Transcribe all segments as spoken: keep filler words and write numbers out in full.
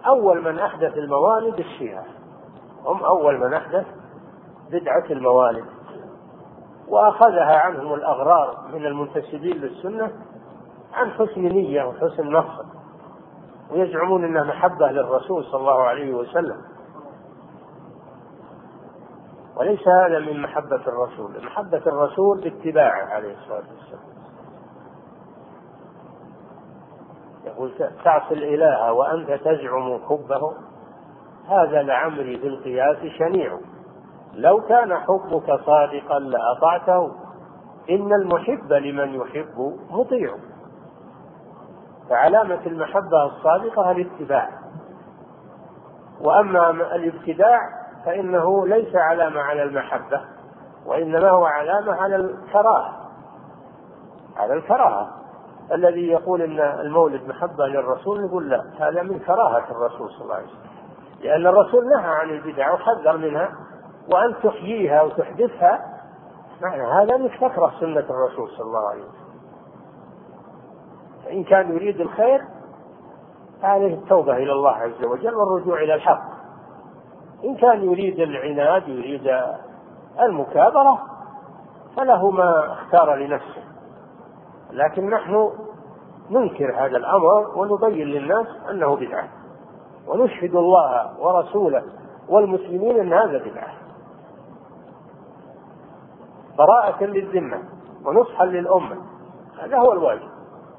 أول من أحدث الموالد الشيعة، هم أول من أحدث بدعة الموالد، وأخذها عنهم الأغرار من المنتسبين للسنة عن حسن نية وحسن نصر، ويزعمون أنها محبة للرسول صلى الله عليه وسلم، وليس هذا من محبة الرسول. محبة الرسول باتباعه عليه الصلاة والسلام. يقول تعصي الإله وأنت تزعم حبه، هذا لعمري بالقياس شنيع، لو كان حبك صادقا لأطعته، إن المحب لمن يحب مطيع. فعلامة المحبة الصادقة الاتباع، وأما الابتداع فإنه ليس علامة على المحبة، وإنما هو علامة على الكراهة، على الكراهة. الذي يقول إن المولد محبة للرسول نقول لا، هذا من كراهة الرسول صلى الله عليه وسلم، لأن الرسول نهى عن البدع وحذر منها، وأن تحييها وتحدثها معنى هذا أنك تكره سنة الرسول صلى الله عليه وسلم. فإن كان يريد الخير فعليه التوبة إلى الله عز وجل والرجوع إلى الحق. إن كان يريد العناد يريد المكابرة فله ما اختار لنفسه، لكن نحن ننكر هذا الأمر ونبين للناس أنه بدعة، ونشهد الله ورسوله والمسلمين أن هذا بدعة، براءة للذمة ونصحا للأمة. هذا هو الواجب.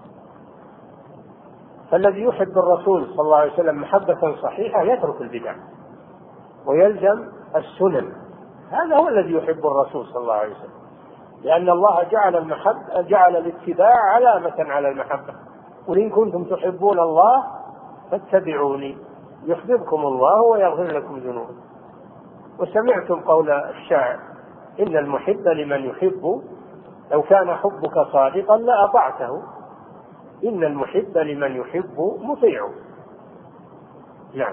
فالذي يحب الرسول صلى الله عليه وسلم محبة صحيحة يترك البدع ويلزم السنن، هذا هو الذي يحب الرسول صلى الله عليه وسلم، لأن الله جعل المحبة جعل الاتباع علامة على المحبة. قل إن كنتم تحبون الله فاتبعوني يحببكم الله ويغفر لكم ذنوبكم. وسمعتم قول الشاعر إن المحب لمن يحب، لو كان حبك صادقا لأطعته، إن المحب لمن يحب مطيع. نعم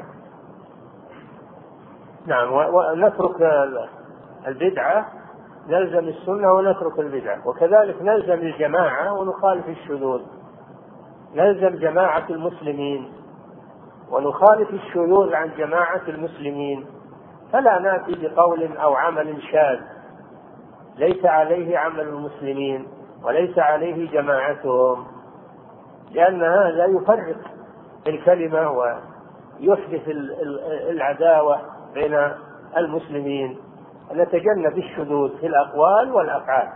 نعم ونترك البدعة، نلزم السنة ونترك البدعة، وكذلك نلزم الجماعة ونخالف الشذوذ. نلزم جماعة المسلمين ونخالف الشذوذ عن جماعة المسلمين، فلا نأتي بقول أو عمل شاذ ليس عليه عمل المسلمين وليس عليه جماعتهم، لأن هذا يفرق الكلمة ويحدث العداوة بين المسلمين. نتجنب الشذوذ في الأقوال والأفعال.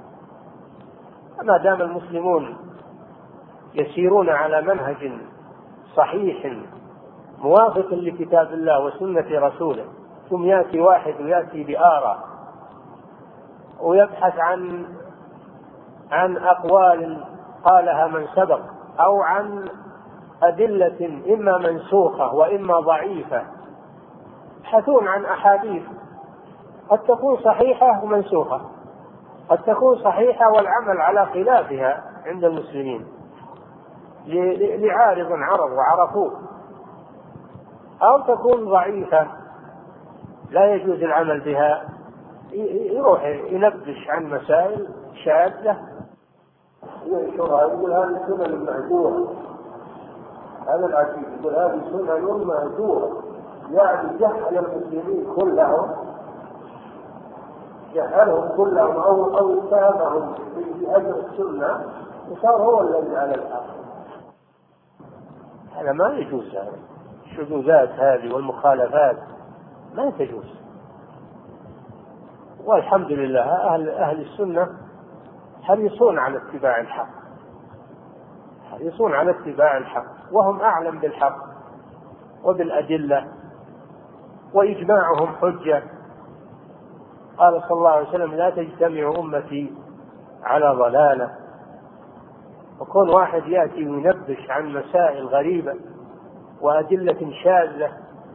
ما دام المسلمون يسيرون على منهج صحيح موافق لكتاب الله وسنة رسوله، ثم يأتي واحد ويأتي بآراء ويبحث عن عن أقوال قالها من سبق، أو عن أدلة إما منسوخة وإما ضعيفة، يبحثون عن أحاديث قد تكون صحيحة ومنسوخة، قد تكون صحيحة والعمل على خلافها عند المسلمين لعارض عرض وعرفوه، أو تكون ضعيفة لا يجوز العمل بها، يروح ينبش عن مسائل شاذة يقول هذه سنن مهجورة. هذا العجيب، يقول هذه سنن مهجورة، يعني جهل المسلمين كلهم، جهلهم كلهم أو أو اتهمهم بأجر السنة وصار هو الذي على الحق. هذا ما يجوز، هذا الشذوذات هذه والمخالفات ما تجوز. والحمد لله أهل أهل السنة حريصون على اتباع الحق، حريصون على اتباع الحق، وهم أعلم بالحق وبالأدلة، وإجماعهم حجة. قال صلى الله عليه وسلم لا تجتمع أمتي على ضلالة. وكون واحد يأتي وينبش عن مسائل غريبة وأدلة شاذة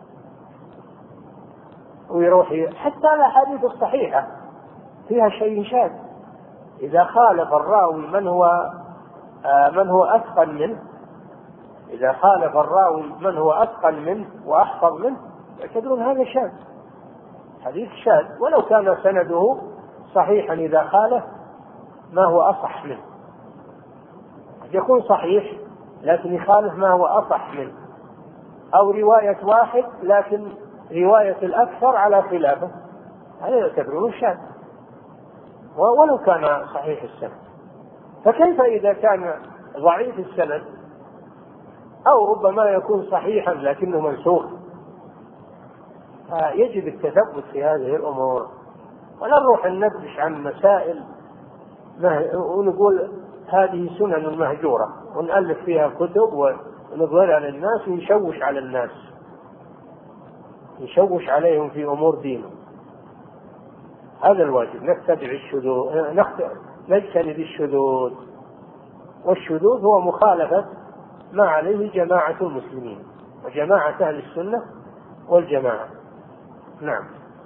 ويروح حتى الأحاديث الصحيحة فيها شيء شاذ، إذا خالف الراوي من هو آه من هو أثقل منه، إذا خالف الراوي من هو أثقل منه وأحفظ منه يعتبرون هذا شاذ، حديث شاذ، ولو كان سنده صحيحا إذا خالف ما هو أصح منه. يكون صحيح لكن يخالف ما هو أصح منه، أو رواية واحد لكن رواية الأكثر على خلافه، هذا يعتبرون شاذ ولو كان صحيح السند. فكيف إذا كان ضعيف السند أو ربما يكون صحيحا لكنه منسوخ؟ يجب التثبت في هذه الأمور، ولا نروح ندش عن مسائل ونقول هذه سنن مهجورة ونألف فيها كتب ونظهرها للناس ويشوش على الناس، يشوش عليهم في أمور دينهم. هذا الواجب، نتبع الشذوذ، نجتنب الشذوذ، والشذوذ هو مخالفة ما عليه جماعة المسلمين وجماعة أهل السنة والجماعة. نعم.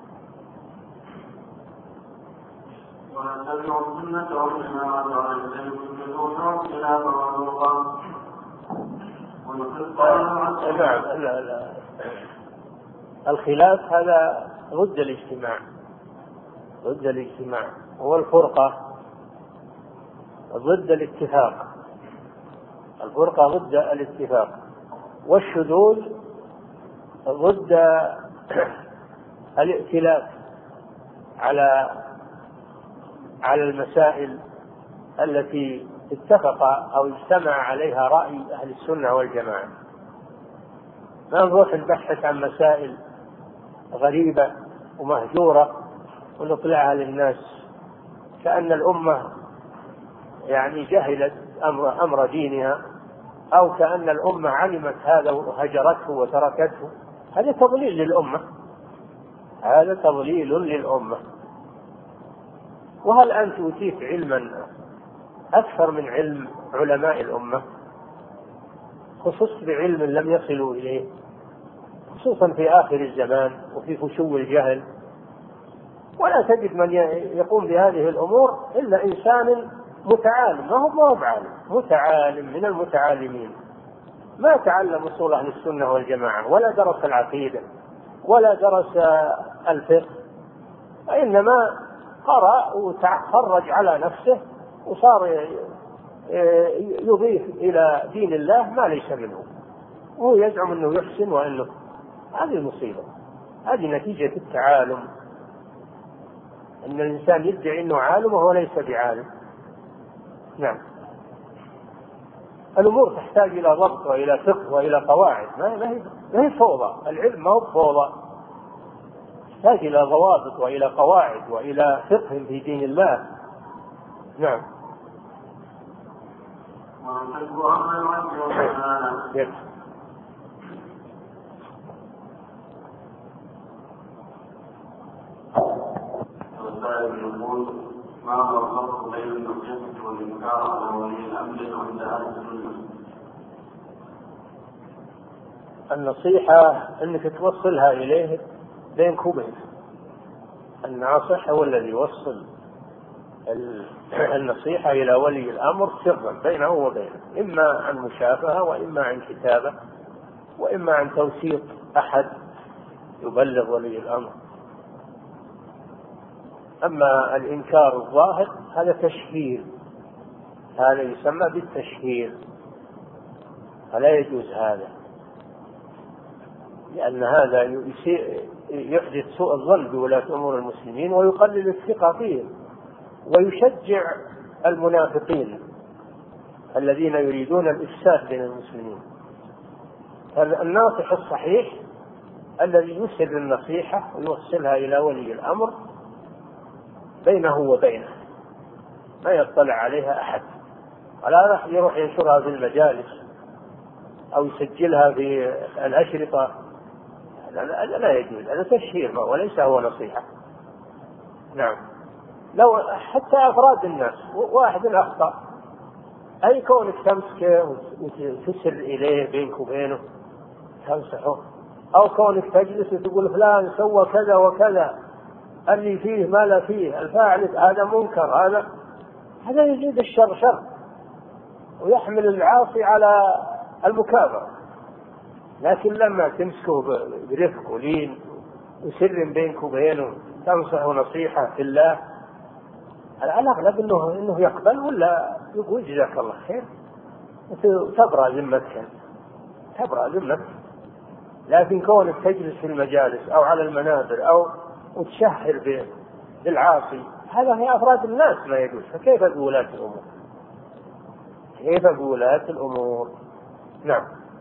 ونتبع السنة والجماعة ونجتنب الشذوذ واختلاف الرقم ونقص. نعم. الخلاف هذا ضد الاجتماع، ضد الاجتماع، والفرقة ضد الاتفاق، الفرقة ضد الاتفاق، والشذوذ ضد الائتلاف على على المسائل التي اتفق أو اجتمع عليها رأي أهل السنة والجماعة. ما نروح نبحث عن مسائل غريبة ومهجورة ونطلعها للناس كأن الأمة يعني جهلت أمر, أمر دينها، أو كأن الأمة علمت هذا وهجرته وتركته. هذا تضليل للأمة، هذا تضليل للأمة. وهل أنت أوتيت علما أكثر من علم علماء الأمة؟ خصوصا بعلم لم يصلوا إليه، خصوصا في آخر الزمان وفي فشو الجهل. ولا تجد من يقوم بهذه الأمور إلا إنسان متعالم، ما هو ما هو بعالم، متعالم من المتعالمين، ما تعلم أصول أهل السنة والجماعة ولا درس العقيدة ولا درس الفقه، وإنما قرأ وتخرج على نفسه وصار يضيف إلى دين الله ما ليس منه، وهو يزعم أنه يحسن وأنه. هذه المصيبة، هذه نتيجة التعالم، أن الإنسان يدعي أنه عالم وهو ليس بعالم. نعم. الأمور تحتاج إلى ضبط وإلى فقه وإلى قواعد، ما هي فوضى، العلم ما هو فوضى، تحتاج إلى ضوابط وإلى قواعد وإلى فقه في دين الله. نعم. يقول ما هو الفرق بين النصيحة والإنكار على ولي الأمر عند أهل السنة؟ النصيحة أنك توصلها إليه بينك وبينه، الناصح هو الذي يوصل النصيحة إلى ولي الأمر سرا بينه وبينه، إما عن مشافهة وإما عن كتابة وإما عن توثيق أحد يبلغ ولي الأمر. أما الإنكار الظاهر هذا تشهير، هذا يسمى بالتشهير، فلا يجوز هذا، لأن هذا يحدث سوء الظن بولاة أمور المسلمين ويقلل الثقة فيهم ويشجع المنافقين الذين يريدون الإفساد بين المسلمين. الناصح الصحيح الذي يسر النصيحة ويوصلها إلى ولي الأمر بينه وبينه، ما يطلع عليها أحد، ولا راح يروح ينشرها في المجالس أو يسجلها في الأشرطة، لا, لا يجوز، هذا تشهير وليس هو نصيحة. نعم. لو حتى أفراد الناس واحد أخطأ، أي كونك تمسكه وتسر إليه بينك وبينه تنصحه، أو كونك تجلس وتقول فلان سوى كذا وكذا، اللي فيه ما لا فيه، الفاعل هذا منكر، هذا هذا يزيد الشر شر ويحمل العاصي على المكابرة. لكن لما تمسكه برفق ولين وسر بينك وبينه تنصحه نصيحة في الله، الأغلب إنه إنه يقبل ولا يقول جزاك الله خير، تبرأ ذمتك، تبرأ ذمتك. لكن كونك تجلس في المجالس أو على المنابر أو وتشهر بالعاصي هذا هي أفراد الناس ما يجوز، فكيف بولاة الأمور؟ كيف بولاة الأمور؟ نعم.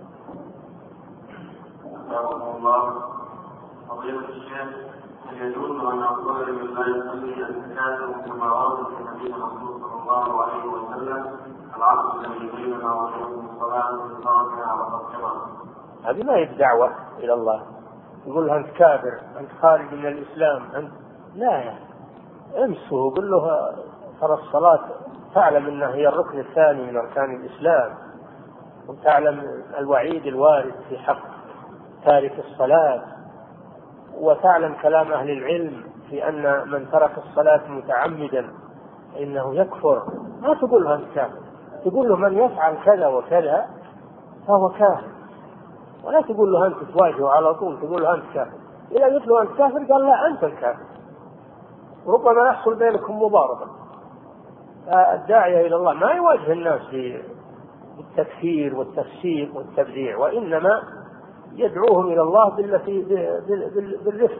الله فضيلة الشيخ، هل يجوز أن أقول من لا يصلي الزكاة كما ورد في حديث الرسول صلى الله عليه وسلم العصر الذي بيننا وبين الصلاة والصلاة على الصلاة؟ هذه ما هي دعوة إلى الله، يقول أنت كافر، أنت خارج من الإسلام، أنت لا يعني. امسه قل له ترى الصلاة تعلم أنها هي الركن الثاني من أركان الإسلام، وتعلم الوعيد الوارد في حق تارك الصلاة، وتعلم كلام أهل العلم في أن من ترك الصلاة متعمدا إنه يكفر. ما تقول له أنت كافر، تقول له من يفعل كذا وكذا فهو كافر، ولا تقول له أنت تواجهه على طول تقول له أنت كافر. إذا قلت له أنت كافر قال لا أنت الكافر، ربما يحصل بينكم مضاربة. الداعية إلى الله ما يواجه الناس بالتكفير والتفسيق والتبديع، وإنما يدعوهم إلى الله بالتي بالرفق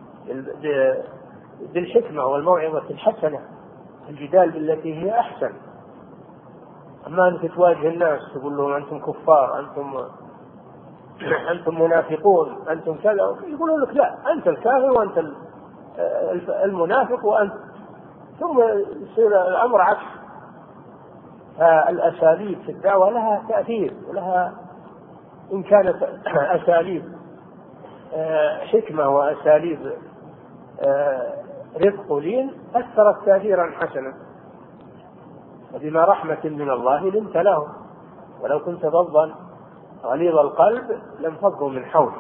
بالحكمة والموعظة الحسنة، الجدال بالتي هي أحسن. أما أنك تواجه الناس تقول لهم أنتم كفار، أنتم أنتم منافقون، أنتم كذا، يقولون لك لا أنت الكافر وأنت المنافق وأنت، ثم يصير الأمر عكس. فالأساليب في الدعوة لها تأثير ولها، إن كانت أساليب حكمة وأساليب رفق ولين أثرت تأثيرا حسنا، وبما رحمة من الله لنت لهم، ولو كنت فظا غليظ القلب لانفضوا من حولك.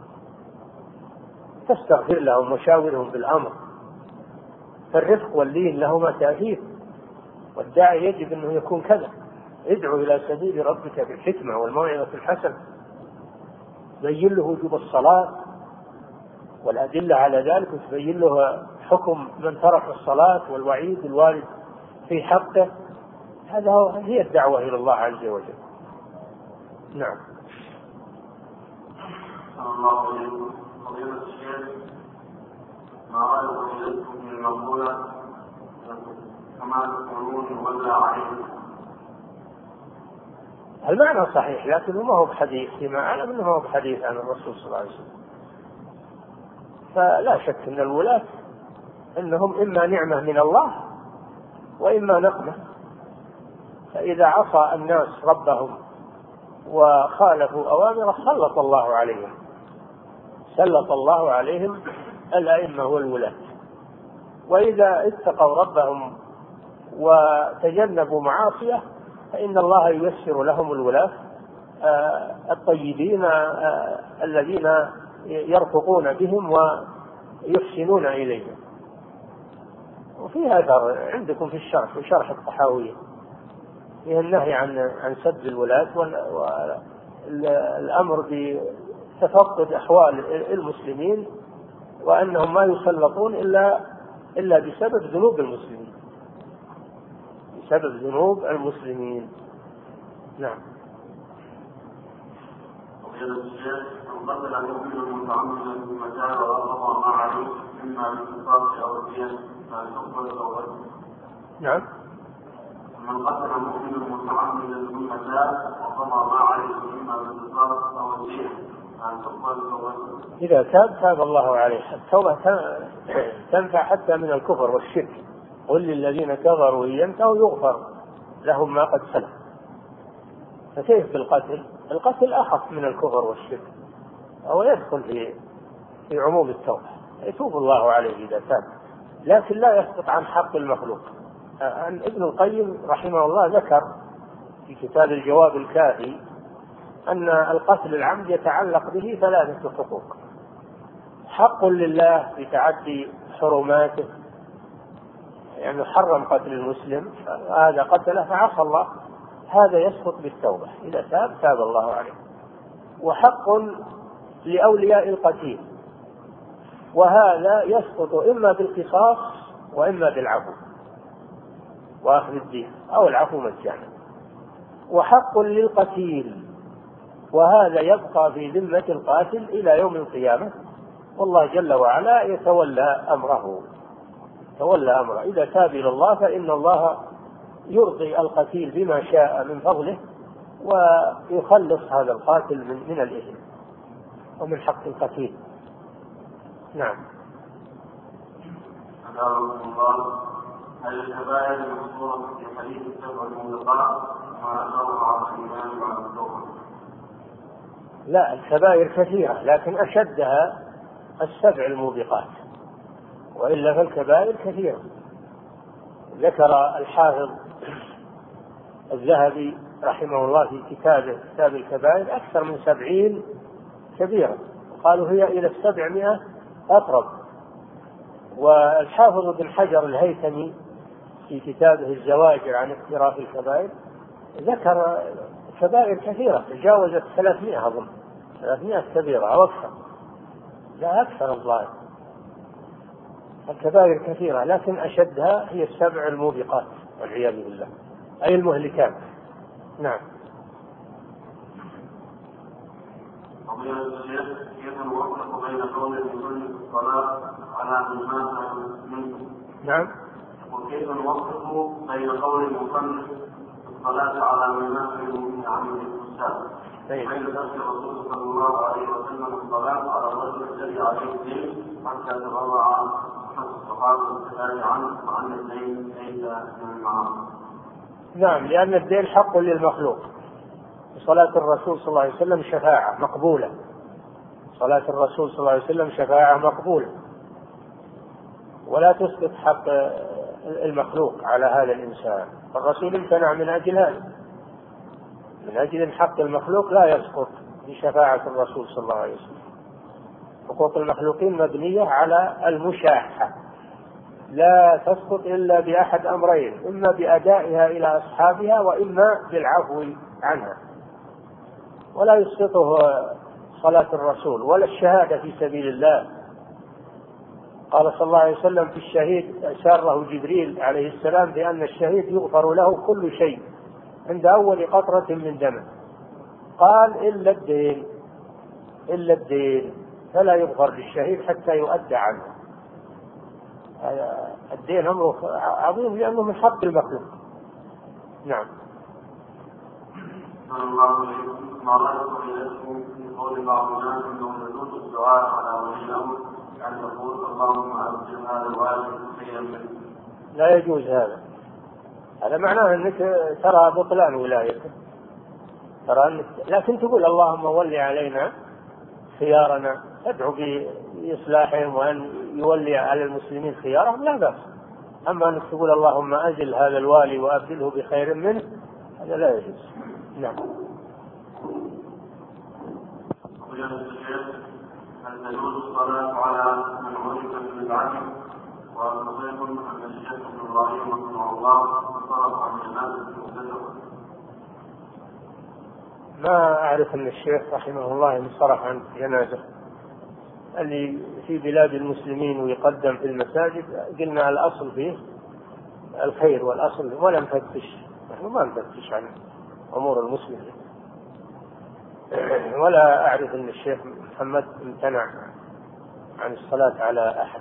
تستغفر لهم وشاورهم بالأمر، فالرفق واللين لهما تأثير، والداعي يجب أنه يكون كذا، ادعو إلى سبيل ربك بالحكمة والموعظة الحسنة، تبين له وجوب الصلاة والأدلة على ذلك، وتبين له حكم من ترك الصلاة والوعيد الوارد في حقه. هذا هي الدعوة إلى الله عز وجل. نعم. الله عليكم فضيلة الشيخ، ما رأيكم في المقولة كما تقولون ولا عليكم؟ المعنى صحيح لكنه ما هو بحديث، فيما أعلم أنه ما هو بحديث عن الرسول صلى الله عليه وسلم. فلا شك أن الولاة أنهم إما نعمة من الله وإما نقمة، فإذا عصى الناس ربهم وخالفوا أوامره سلط الله عليهم سلط الله عليهم الأئمة والولاة. وإذا اتقوا ربهم وتجنبوا معاصيه فإن الله ييسر لهم الولاة الطيبين الذين يرفقون بهم ويحسنون إليهم. وفي هذا عندكم في الشرح في شرح الطحاوية فيه النهي عن عن سب الولاة والأمر بتفقد أحوال المسلمين، وأنهم ما يسلطون إلا إلا بسبب ذنوب المسلمين بسبب ذنوب المسلمين. نعم. قتل المؤمن متعمدا بمكان وأخطأ ما عليه إما بالقصاص أو الدين فلتقبل توبته. نعم. من قتل المؤمن متعمدا بمكان وأخطأ ما عليه إما بالقصاص أو الدين فلتقبل توبته. إذا تاب تاب الله عليه. التوبة تنفع حتى من الكفر والشرك. قل للذين كفروا إن ينتهوا يغفر لهم ما قد سلف. فكيف بالقتل؟ القتل أخف من الكفر والشرك، أو يدخل في في عموم التوبة، يتوب الله عليه إذا تاب، لكن لا يسقط عن حق المخلوق. ابن القيم رحمه الله ذكر في كتاب الجواب الكافي أن القتل العمد يتعلق به ثلاثة حقوق: حق لله بتعدي حرماته، يعني حرم قتل المسلم، هذا قتله فعصى الله، هذا يسقط بالتوبة، إذا تاب تاب الله عليه. وحق لأولياء القتيل، وهذا يسقط إما بالقصاص وإما بالعفو وأخذ الدين أو العفو مجانا. وحق للقتيل، وهذا يبقى في ذمة القاتل إلى يوم القيامة، والله جل وعلا يتولى أمره تولى أمره إذا تاب إلى الله فإن الله يرضي القتيل بما شاء من فضله ويخلص هذا القاتل من, من الإثم ومن حق القتيل. نعم. الله هل الكبائر المذكورة في حديث السبع الموبقات ما أشار على الإيمان وعلى التوبة؟ لا، الكبائر كثيرة لكن أشدها السبع الموبقات، وإلا فالكبائر كثيرة. ذكر الحافظ الذهبي رحمه الله في كتابه كتاب الكبائر أكثر من سبعين كبيرة، قالوا هي إلى السبعمائة أقرب. والحافظ ابن حجر الهيثمي في كتابه الزواجر عن اقتراف الكبائر ذكر كبائر كثيرة تجاوزت ثلاثمائة أظن ثلاثمائة كبيرة أو أكثر، لا أكثر الظاهر. الكبائر كثيرة لكن أشدها هي السبع الموبقات والعياذ بالله، أي المهلكات. نعم. كيف نوفق بين قول المصلي في الصلاة على من مات منه؟ نعم. وكيف نوفق بين قول المصلي في الصلاة على من مات منه عن الإنسان؟ بين ذلك الرسول صلى الله عليه وسلم الصلاة على الرجل الذي عليه الدين حتى تبرع حتى الصحابة الثلاثة عنه وعن الدين ليس من المعاصي. نعم، لأن الدين حق للمخلوق. صلاة الرسول صلى الله عليه وسلم شفاعة مقبولة، صلاة الرسول صلى الله عليه وسلم شفاعة مقبولة، ولا تسقط حق المخلوق على هذا الإنسان. الرسول امتنع من أجل هذا، من أجل حق المخلوق لا يسقط بشفاعة الرسول صلى الله عليه وسلم. حقوق المخلوقين مبنية على المشاحة، لا تسقط إلا بأحد أمرين، إما بأدائها إلى أصحابها وإما بالعفو عنها. ولا يسقطه صلاة الرسول ولا الشهادة في سبيل الله. قال صلى الله عليه وسلم في الشهيد أشاره جبريل عليه السلام بأن الشهيد يغفر له كل شيء عند أول قطرة من دمه، قال إلا الدين إلا الدين فلا يغفر للشهيد حتى يؤدى عنه. الدين أمره عظيم لأنه من حق المخلوق. نعم. ما رأيكم إليكم في قول بعض الناس أنه يجوز الدعاء على ولي الأمر أن يقول اللهم أبدل هذا الوالد خيرا منه؟ لا يجوز هذا. هذا معناه أنك ترى بطلان ولايته، ترى أنك لكن تقول اللهم ولي علينا خيارنا، تدعو بإصلاحهم وأن يولي على المسلمين خيارهم لا بأس. أما أنك تقول اللهم أزل هذا الوالي وأبدله بخير منه هذا لا يجوز. نعم. هل تجوز الصلاة على من عرف بالعدل؟ وتصيب أن الشيخ ابن إبراهيم رحمه الله انصرف عن جنازة المبتدع؟ ما أعرف أن الشيخ رحمه الله انصرف عن جنازة. اللي في بلاد المسلمين ويقدم في المساجد قلنا الأصل فيه الخير والأصل، ولا نفتش، نحن ما نفتش عن أمور المسلمين. ولا أعرف أن الشيخ محمد امتنع عن الصلاة على أحد.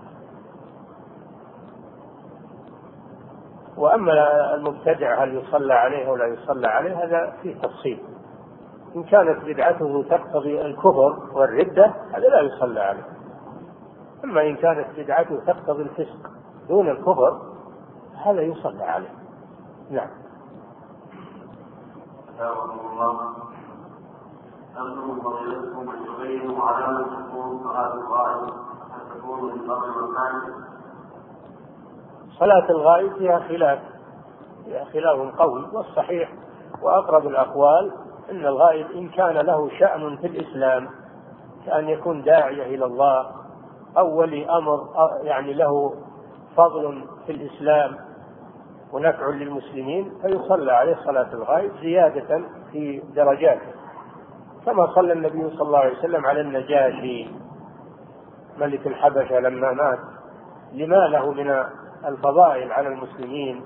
وأما المبتدع هل يصلى عليه ولا يصلى عليه هذا فيه تفصيل. إن كانت بدعته تقتضي الكفر والردة هذا لا يصلى عليه، أما إن كانت بدعته تقتضي الفسق دون الكفر هذا يصلى عليه. نعم. أنتم فضيلتكم أن تبينوا علامة تكون صلاة الغائب أن تكون من قبل مكان؟ صلاة الغائب فيها خلاف فيها خلاف قوي، والصحيح وأقرب الأقوال أن الغائب إن كان له شأن في الإسلام كأن يكون داعية إلى الله أو ولي أمر يعني له فضل في الإسلام ونفع للمسلمين فيصلى عليه صلاة الغائب زيادة في درجاته، كما صلى النبي صلى الله عليه وسلم على النجاشي ملك الحبشة لما مات، لما له من الفضائل على المسلمين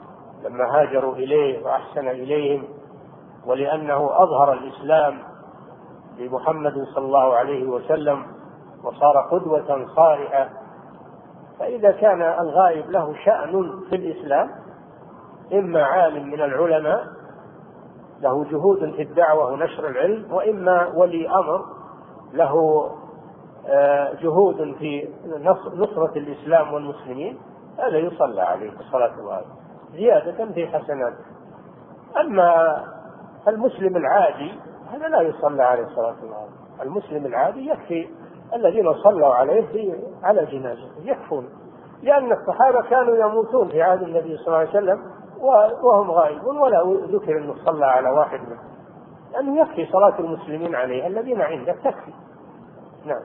لما هاجروا إليه وأحسن إليهم، ولأنه أظهر الإسلام بمحمد صلى الله عليه وسلم وصار قدوة صالحة. فإذا كان الغائب له شأن في الإسلام، إما عالم من العلماء له جهود في الدعوة ونشر العلم، وإما ولي أمر له جهود في نصرة الإسلام والمسلمين، هذا يصلى عليه بالصلاة الغائب زيادة في حسناته. أما المسلم العادي هذا لا يصلى عليه الصلاة الغائب. المسلم العادي يكفي الذين صلوا عليه على جنازته يكفون، لأن الصحابة كانوا يموتون في عهد النبي صلى الله عليه وسلم وهم غائبون ولا ذكر أنه صلى على واحد منهم، لأنه يكفي صلاة المسلمين عليه الذين عندك تكفي. نعم.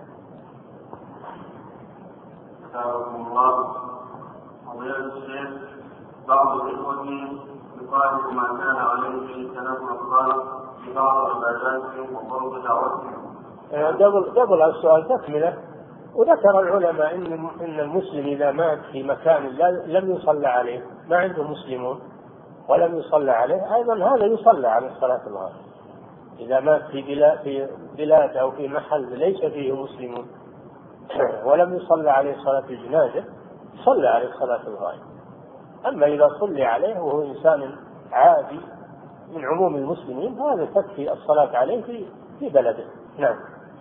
الله فضيلة الشيخ، بعض الإخوة يقارب ما كان عليه سلف الأصحاب في بعض عباداتهم وفرض دعوتهم. قبل قبل السؤال تكملة، وذكر العلماء إن إن المسلم إذا مات في مكان لم يصلى عليه، ما عنده مسلمون ولم يصلى عليه، أيضا هذا يصلى على الصلاة الغائب. إذا مات في بلاد في بلاد أو في محل ليس فيه مسلمون ولم يصلى عليه صلاة الجنازة صلى عليه صلاة الغائب. أما إذا صلي عليه وهو إنسان عادي من عموم المسلمين فهذا تكفي الصلاة عليه في في بلده. نعم.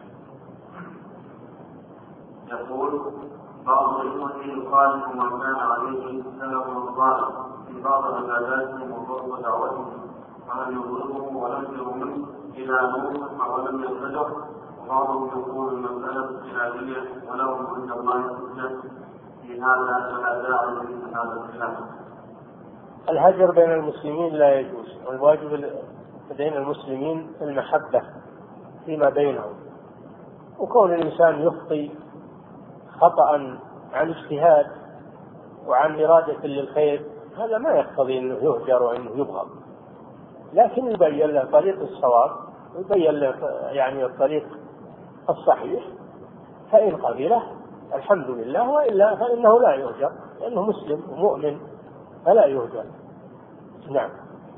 يقول بعض الإخوة يخالف ما كان عليه سلف الصالح في بعض عباداتهم وفرض دعوتهم، ولم يضرهم ولم يرموا إلى نور ولم يرتدوا، وبعضهم يقول المسألة اجتهادية ولهم عند الله حجة في هذا فلا داعي لمثل هذا الخلاف. الهجر بين المسلمين لا يجوز، والواجب بين المسلمين المحبة فيما بينهم، وكون الإنسان يخطي خطأ عن اجتهاد وعن إرادة للخير هذا ما يقتضي أنه يهجر وأنه يبغض، لكن يبين له طريق الصواب ويبين له يعني الطريق الصحيح، فإن قبله الحمد لله، وإلا فإنه لا يهجر لأنه مسلم ومؤمن فلا يهجر. نعم.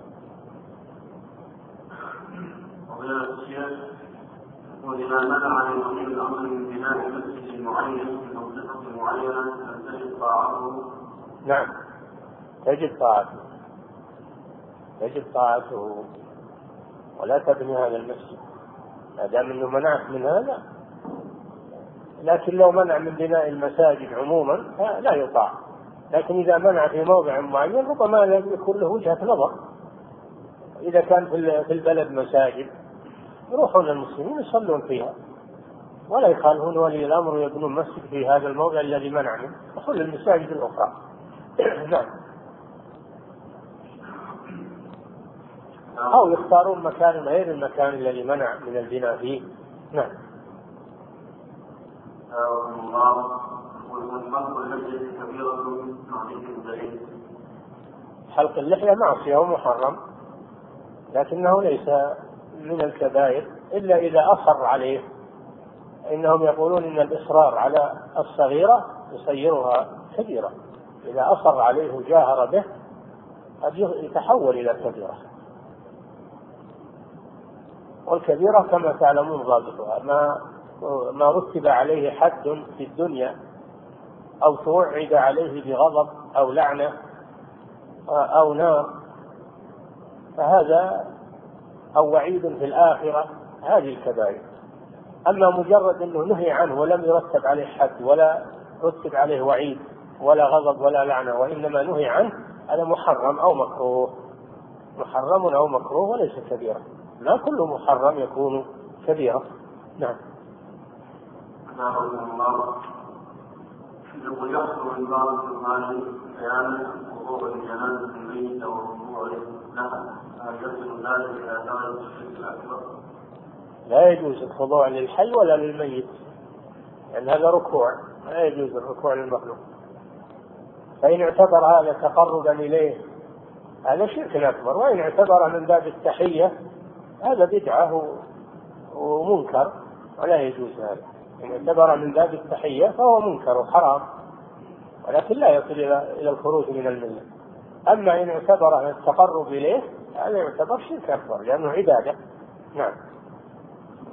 وإذا منع لولي الأمر من بناء مسجد معين في منطقة معينة تجب طاعته. نعم تجب طاعته، تجب طاعته ولا تبني هذا المسجد ما دام أنه منعك من هذا. لكن لو منع من بناء المساجد عموما لا يطاع، لكن إذا منع في موضع معين ربما يكون له وجهة نظر. إذا كان في البلد مساجد يروحون المسلمين يصلون فيها ولا يخالفون ولي الأمر ويبنون مسجد في هذا الموضع الذي منع منه وكل المساجد الأخرى. نعم. أو يختارون مكان غير المكان الذي منع من البناء فيه. نعم. حلق اللحية معصية ومحرم، لكنه ليس من الكبائر إلا إذا أصر عليه. إنهم يقولون إن الإصرار على الصغيرة يصيرها كبيرة، إذا أصر عليه وجاهر به قد يتحول إلى كبيرة. والكبيرة كما تعلمون ضابطها ما ما رتب عليه حد في الدنيا أو توعد عليه بغضب أو لعنة أو نار، فهذا أو وعيد في الآخرة، هذه الكبائر. أما مجرد أنه نهي عنه ولم يرتب عليه حد ولا رتب عليه وعيد ولا غضب ولا لعنة وإنما نهي عنه، هذا محرم أو مكروه، محرم أو مكروه وليس كبيرة. لا كل محرم يكون كبيرة. نعم. يقول يحصل من بعض الزمان بيان وضوء الجنازة الميت والركوع لها، هل يصل ذلك إلى درجة الشرك الأكبر؟ لا يجوز الخضوع للحي ولا للميت، لأن يعني هذا ركوع، لا يجوز الركوع للمخلوق. فإن اعتبر هذا تقربا إليه هذا شرك أكبر، وإن اعتبر من باب التحية هذا بدعة ومنكر ولا يجوز هذا. إن اعتبر من باب التحية فهو منكر وحرام، ولكن لا يصل إلى الخروج من الملة. أما إن اعتبر التقرب إليه هذا يعتبر شرك أكبر لأنه عبادة. نعم.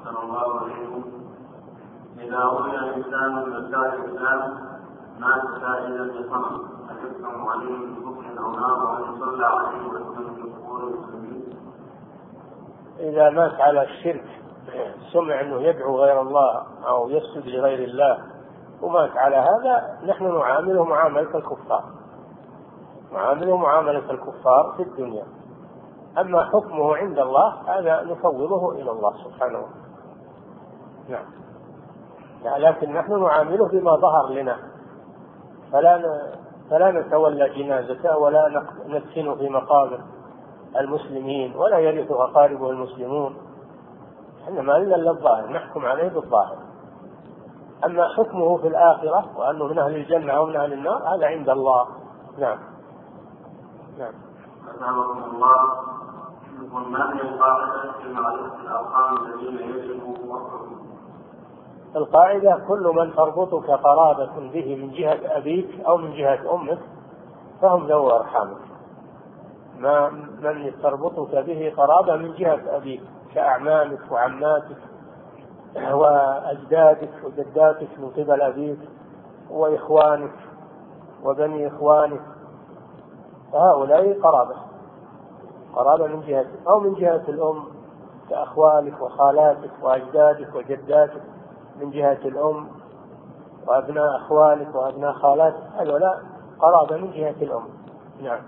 أحسن الله عليكم. إذا رؤي الإنسان من مسائل الإسلام مات سائلا بصنم هل يحكم عليه بكفر أو نار وهل يصلى عليه ويكون في قبور المسلمين؟ إذا مات على الشرك سمع أنه يدعو غير الله أو يسجد لغير الله ومات على هذا نحن نعامله معاملة الكفار، نعامله معاملة الكفار في الدنيا. أما حكمه عند الله هذا نفوضه إلى الله سبحانه وتعالى. نعم. لكن نحن نعامله بما ظهر لنا، فلا فلا نتولى جنازته ولا ندفنه في مقابر المسلمين ولا يرث أقاربه المسلمون، إنما إلا الظاهر نحكم عليه بالظاهر. أما حكمه في الآخرة وأنه من أهل الجنة أو من أهل النار هذا عند الله. نعم. نعم. أسألكم الله يقول ما هي القاعدة في معرفة الأرقام الذين يجب وصفهم؟ القاعدة كل من تربطك قرابة به من جهة أبيك أو من جهة أمك فهم ذو أرحامك. ما من تربطك به قرابة من جهة أبيك كأعمامك وعماتك وأجدادك وجداتك من قبل أبيك وإخوانك وبني إخوانك، فهؤلاء قرابة قرابة من جهة أو من جهة الأم كأخوالك وخالاتك وأجدادك وجداتك من جهة الأم وأبناء أخوالك وأبناء خالاتك، هؤلاء قرابة من جهة الأم. نعم.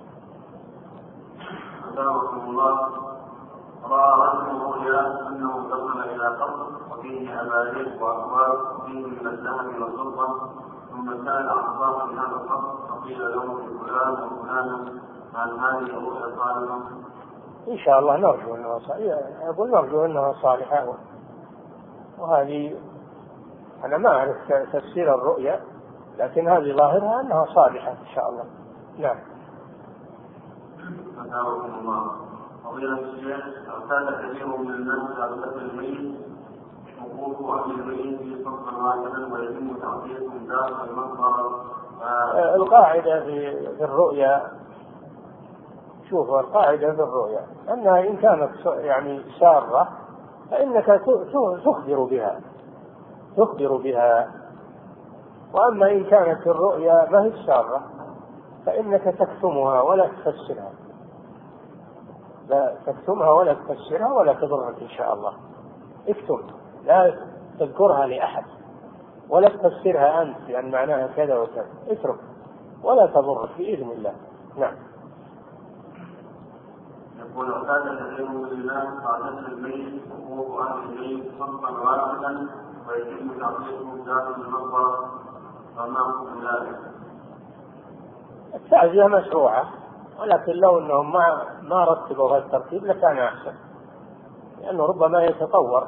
أسألكم الله رأى رجل رؤيا أنه دخل إلى قبر وفيه أباريق وأكواب وفيه من الذهب والفضة، ثم سأل أعضاء من هذا القبر فقيل له فلان وفلان، هل هذه الرؤيا صالحة؟ إن شاء الله نرجو أنها صالحة، أقول نرجو أنها صالحة، وهذه أنا ما أعرف تفسير الرؤيا لكن هذه ظاهرها أنها صالحة إن شاء الله. نعم. أسألكم الله فضيلة الشيخ ارتاد كثير من الناس على دفن الميت وقوف أهل الميت في صف واحدا ويتم تعطيهم داخل المقبرة. القاعدة في الرؤيا، شوف القاعدة في الرؤيا أنها إن كانت يعني سارة فإنك تخبر بها تخبر بها وأما إن كانت الرؤيا ما هي سارة فإنك تكتمها ولا تفسرها، لا تكتمها ولا تفسرها ولا تضرك إن شاء الله. اكتم، لا تذكرها لأحد ولا تفسرها أنت لأن معناها كذا وكذا، اترك ولا تضرك بإذن الله. نعم. يقول أرتاد كثير من الناس على دفن الميت وقوف أهل الميت صفا واحدا ويتم تعطيهم داخل المقبرة، فما حكم ذلك؟ التعزية مشروعة، ولكن لو أنهم ما ما رتبوا هذا الترتيب لكان أحسن، لأنه ربما يتطور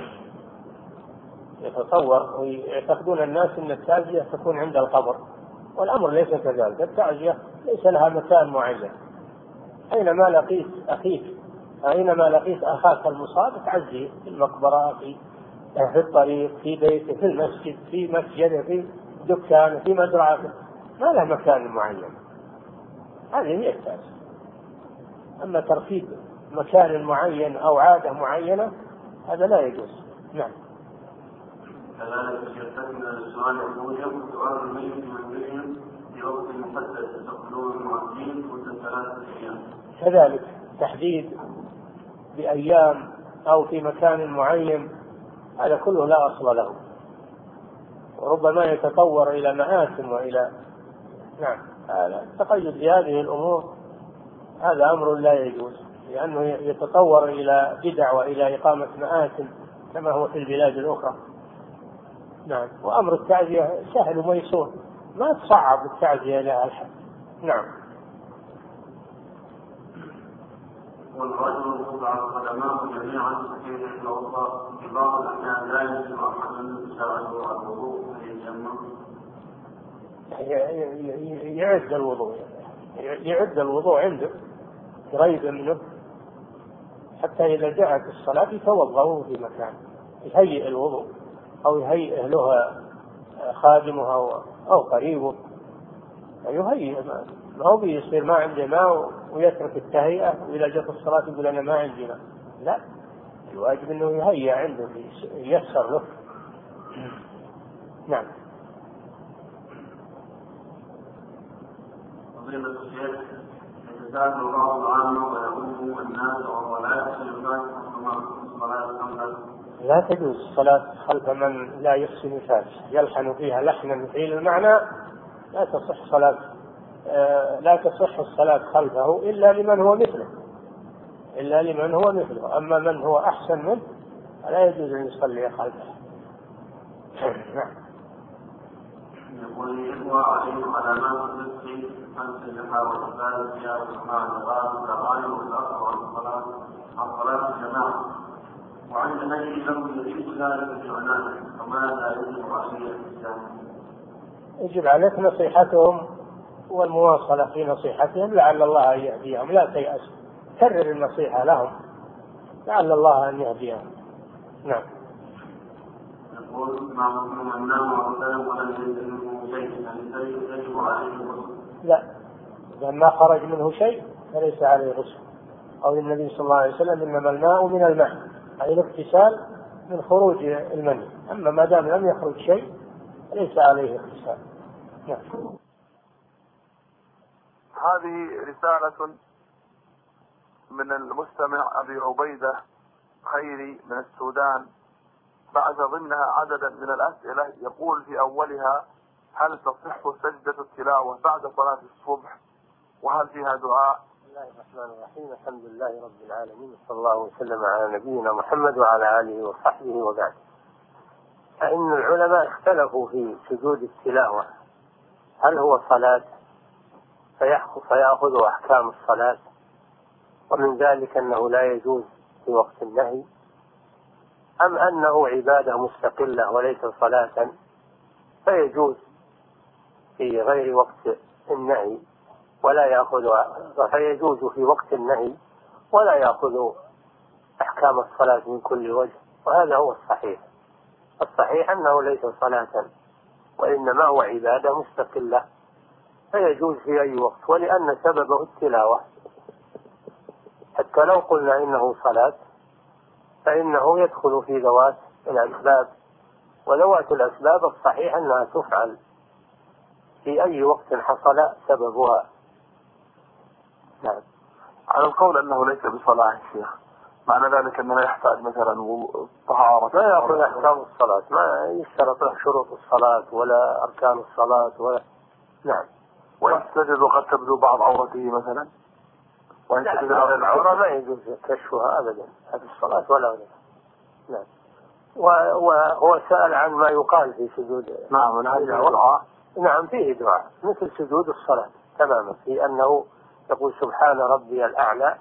يتطور ويعتقدون الناس أن التعزية تكون عند القبر، والأمر ليس كذلك. التعزية ليس لها مكان معين، أينما لقيت أخيك أينما لقيت أخاك المصاب تعزيه في المقبرة، في في الطريق، في بيته، في المسجد، في مسجده، في دكانه، في مزرعته، ما له مكان معين. هذه هي التعزية. أما ترتيب مكان معين أو عادة معينة هذا لا يجوز. نعم. كذلك يستثنى السؤال الموجب سؤال الميت منزلهم في وقت محدد يستقبلون المعزين مدة ثلاثة أيام. كذلك تحديد بأيام أو في مكان معين هذا كله لا أصل له، وربما يتطور إلى مآتم وإلى نعم هذا التقيد بهذه الأمور هذا أمر لا يجوز، لأنه يتطور إلى بدع وإلى إقامة مآتم كما هو في البلاد الأخرى. نعم. وأمر التعزية سهل وميسور، ما تصعب التعزية لها الحد. نعم. والرجل تضع قدماه جميعا في الوسط في بعض الأحيان لا يجمع أحدا يساعده على الوضوء فيتيمم. يعد الوضوء يعد الوضوء عنده قريب منه حتى إذا جاءت الصلاة يتوضأ في مكان، يهيئ الوضوء أو يهيئ له خادمه أو قريبه، يهيئ. ما هو بيصير ما عنده ماء ويترك التهيئة وإذا جاءت الصلاة يقول أنا ما عندي ماء، لا، الواجب أنه يهيأ عنده ييسر له. نعم. فضيلة الشيخ، يتساءل بعض العامة ويؤم الناس وهو لا يحسن الفاتحة الصلاة الخمسة. لا تجوز الصلاة خلف من لا يحسن الفاتحة، يلحن فيها لحنا يحيل المعنى، لا تصح صلاة لا تصح الصلاة خلفه إلا لمن هو مثله إلا لمن هو مثله أما من هو أحسن منه لا يجوز أن يصلي خلفه. نعم. يقول الإخوة عليهم علامات الرزق خمس اللحى والثالثية والسماع اللغات والأغاني والأخر والصلاة عن صلاة الجماعة، وعند نهي لهم يريد ذلك بعناه، فماذا يجب عليه الإسلام؟ يجب عليك نصيحتهم والمواصلة في نصيحتهم لعل الله أن يهديهم، لا تيأس، كرر النصيحة لهم لعل الله أن يهديهم. نعم. يقول مع مسلم النام وسلم ولم يجد منه شيء، يعني يجب عليه الغسل؟ لا، إذا ما خرج منه شيء فليس عليه غسل. قول النبي صلى الله عليه وسلم إنما الماء من الماء، أي الاغتسال من خروج المني، أما ما دام لم يخرج شيء ليس عليه اغتسال. نعم. هذه رسالة من المستمع أبي عبيدة خيري من السودان، بعث ضمنها عددا من الأسئلة، يقول في أولها: هل تصح سجدة التلاوة بعد صلاة الصبح؟ وهل فيها دعاء؟ بسم الله الرحمن الرحيم، الحمد لله رب العالمين، صلى الله وسلم على نبينا محمد وعلى آله وصحبه وبعد. فإن العلماء اختلفوا في سجود التلاوة، هل هو صلاة فيأخذ أحكام الصلاة، ومن ذلك أنه لا يجوز في وقت النهي، أم أنه عبادة مستقلة وليس صلاة فيجوز في غير وقت النهي ولا يأخذ فيجوز في وقت النهي ولا يأخذ أحكام الصلاة من كل وجه. وهذا هو الصحيح. الصحيح أنه ليس صلاة وإنما هو عبادة مستقلة فيجوز في أي وقت، ولأن سببه التلاوة، حتى لو قلنا إنه صلاة فإنه يدخل في ذوات الأسباب، وذوات الأسباب الصحيح أنها تفعل في أي وقت حصل سببها. نعم. على القول أنه ليس بصلاة شيخ، معنى ذلك أنه يحتاج مثلا طهارة، لا يأخذ أحكام الصلاة، ما يشترط له شروط الصلاة ولا أركان الصلاة ولا. نعم. وإن سجد وقد تبدو بعض عورته مثلا، وإن سجد غير العورة ما يجوز كشفها أبدا، هذه الصلاة ولا غيرها. نعم. وهو سأل عن ما يقال في سجود. نعم. من هذه الدعاء. نعم فيه دعاء مثل سجود الصلاة تماما، في أنه يقول سبحان ربي الأعلى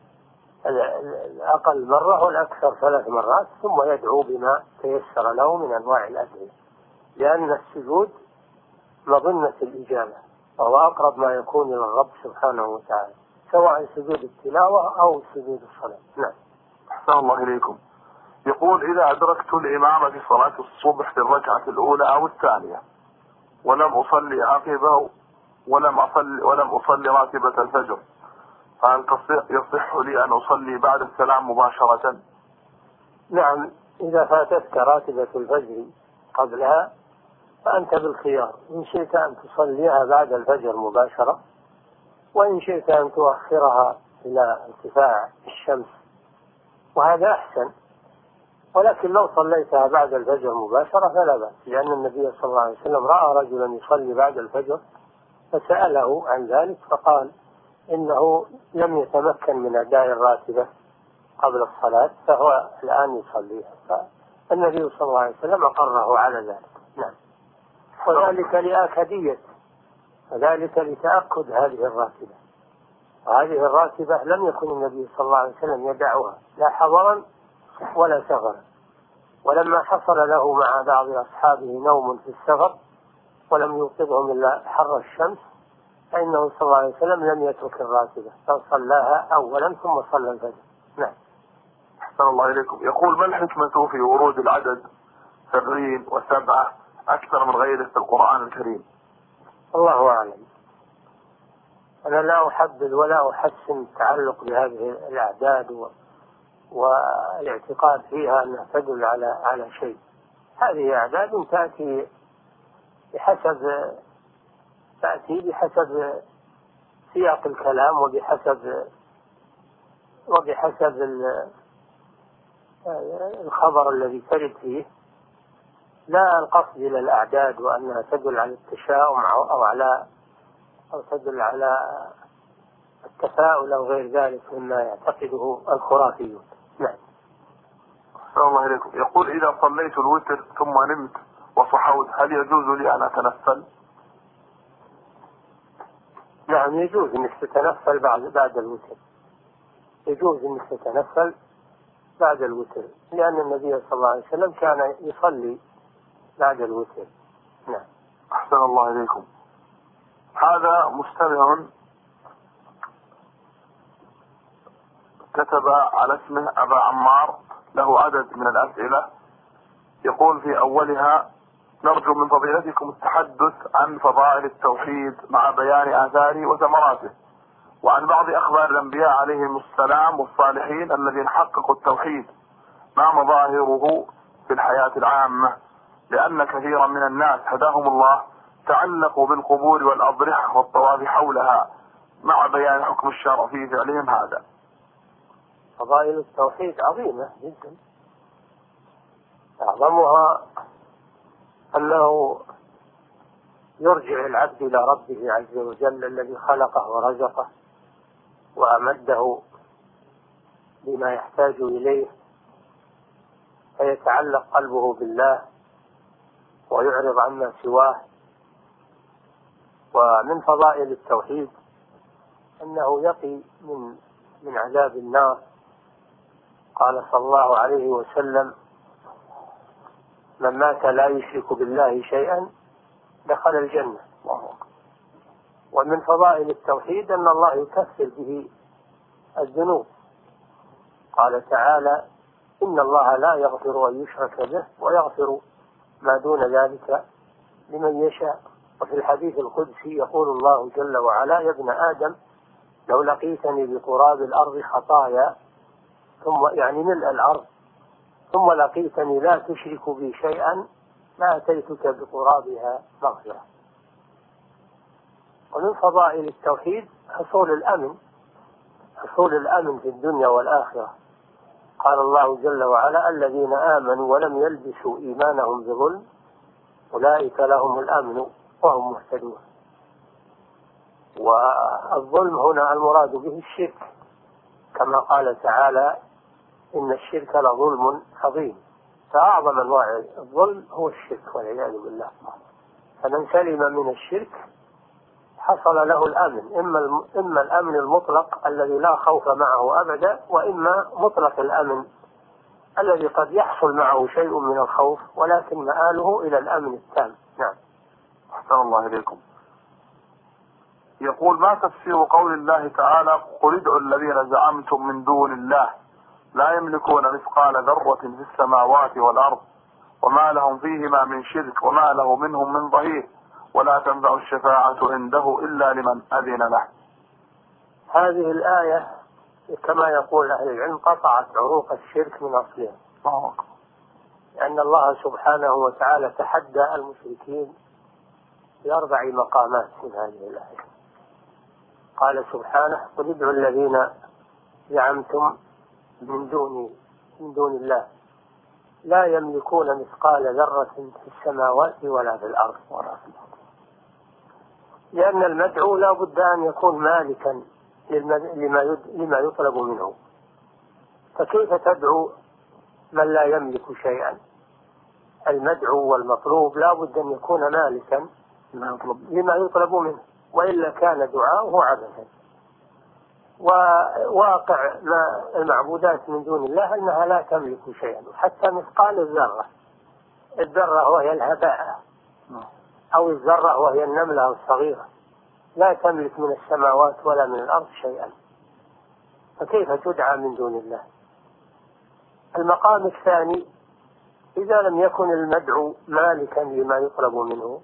الأقل مرة والأكثر ثلاث مرات، ثم يدعو بما تيسر له من أنواع الأدعية، لأن السجود مظنة الإجابة وهو أقرب ما يكون إلى الرب سبحانه وتعالى، سواء سجود التلاوة أو سجود الصلاة. نعم. أحسن الله إليكم. يقول: إذا أدركت الإمام في صلاة الصبح في الركعة الأولى أو الثانية ولم أصلي عقبه ولم أصلي ولم أصلي راتبة الفجر، فهل يصح لي أن أصلي بعد السلام مباشرة؟ نعم. إذا فاتتك راتبة الفجر قبلها فأنت بالخيار، إن شئت أن تصليها بعد الفجر مباشرة، وإن شئت أن تؤخرها إلى ارتفاع الشمس، وهذا أحسن. ولكن لو صليتها بعد الفجر مباشرة فلا بأس، لأن النبي صلى الله عليه وسلم رأى رجلا يصلي بعد الفجر فسأله عن ذلك فقال إنه لم يتمكن من أداء الراتبة قبل الصلاة فهو الآن يصليها، فالنبي صلى الله عليه وسلم أقره على ذلك. نعم. وذلك لآكدية، وذلك لتأكد هذه الراتبة، وهذه الراتبة لم يكن النبي صلى الله عليه وسلم يدعوها لا حضرا ولا سفرا، ولما حصل له مع بعض أصحابه نوم في السفر ولم يوقظهم إلا حر الشمس فإنه صلى الله عليه وسلم لم يترك الراتبة بل صلاها أولا ثم صلى الفجر. نعم. أحسن الله إليكم. يقول: ما الحكمة في ورود العدد سبعين وسبعة أكثر من غيره في القرآن الكريم؟ الله أعلم. أنا لا أحدد ولا أحسن التعلق بهذه الأعداد والاعتقاد فيها أنها تدل على على شيء. هذه أعداد تأتي بحسب تأتي بحسب سياق الكلام وبحسب وبحسب الخبر الذي ترد فيه، لا القصد إلى الأعداد وأنها تدل على التشاؤم أو على أو تدل على التفاؤل أو غير ذلك مما يعتقده الخرافيون. نعم. أحسن الله إليكم. يقول إذا صليت الوتر ثم نمت وصحوت هل يجوز لي أن أتنفل؟ نعم يجوز أنك تتنفل بعد بعد الوتر، يجوز أنك تتنفل بعد الوتر، لأن النبي صلى الله عليه وسلم كان يصلي بعد الوتر. نعم. أحسن الله إليكم. هذا مستمع كتب على اسمه أبا عمار، له عدد من الأسئلة، يقول في أولها: نرجو من فضيلتكم التحدث عن فضائل التوحيد مع بيان آثاره وثمراته، وعن بعض أخبار الأنبياء عليهم السلام والصالحين الذين حققوا التوحيد، ما مظاهره في الحياة العامة، لأن كثيرا من الناس هداهم الله تعلقوا بالقبور والأضرحة والطواف حولها، مع بيان حكم الشرع في فعلهم هذا. فضائل التوحيد عظيمة جدا، أعظمها أنه يرجع العبد إلى ربه عز وجل الذي خلقه ورزقه وأمده بما يحتاج إليه، فيتعلق قلبه بالله ويعرض عما سواه. ومن فضائل التوحيد أنه يقي من من عذاب النار. قال صلى الله عليه وسلم: من مات لا يشرك بالله شيئا دخل الجنة. ومن فضائل التوحيد أن الله يكفر به الذنوب. قال تعالى: إن الله لا يغفر أن يشرك به ويغفر ما دون ذلك لمن يشاء. وفي الحديث القدسي يقول الله جل وعلا: يا ابن آدم لو لقيتني بقراب الأرض خطايا، ثم يعني ملء الأرض، ثم لقيتني لا تشرك بي شيئا ما أتيتك بقرابها مغفرة. ومن فضائل التوحيد حصول الأمن، حصول الأمن في الدنيا والآخرة. قال الله جل وعلا: الذين آمنوا ولم يلبسوا إيمانهم بظلم أولئك لهم الأمن وهم مهتدون. والظلم هنا المراد به الشرك، كما قال تعالى: إن الشرك لظلم عظيم. فأعظم أنواع الظلم هو الشرك والعياذ بالله. فمن سلم من الشرك حصل له الأمن، إما إما الأمن المطلق الذي لا خوف معه أبدا، وإما مطلق الأمن الذي قد يحصل معه شيء من الخوف ولكن مآله إلى الأمن التام. نعم. أحسن الله إليكم. يقول: ما تفسير قول الله تعالى: قل ادعوا الذين زعمتم من دون الله لا يملكون مثقال ذرة في السماوات والأرض وما لهم فيهما من شرك وما له منهم من ظهير ولا تنفع الشفاعة عنده إلا لمن أذن له. هذه الآية كما يقول أهل العلم قطعت عروق الشرك من أصلها، لأن الله سبحانه وتعالى تحدى المشركين بأربع مقامات من هذه الآية. قال سبحانه: قل ادعوا الذين زعمتم من دون من دون الله لا يملكون مثقال ذرة في السماوات ولا في الأرض. لأن المدعو لا بد أن يكون مالكا لما يطلب منه، فكيف تدعو من لا يملك شيئا؟ المدعو والمطلوب لا بد أن يكون مالكا لما يطلب منه، وإلا كان دعاؤه عبثا. وواقع المعبودات من دون الله أنها لا تملك شيئا، حتى مثقال الذرة، الذرة وهي الهباء أو الذرة وهي النملة الصغيرة، لا تملك من السماوات ولا من الأرض شيئا، فكيف تدعى من دون الله؟ المقام الثاني: إذا لم يكن المدعو مالكا لما يطلب منه،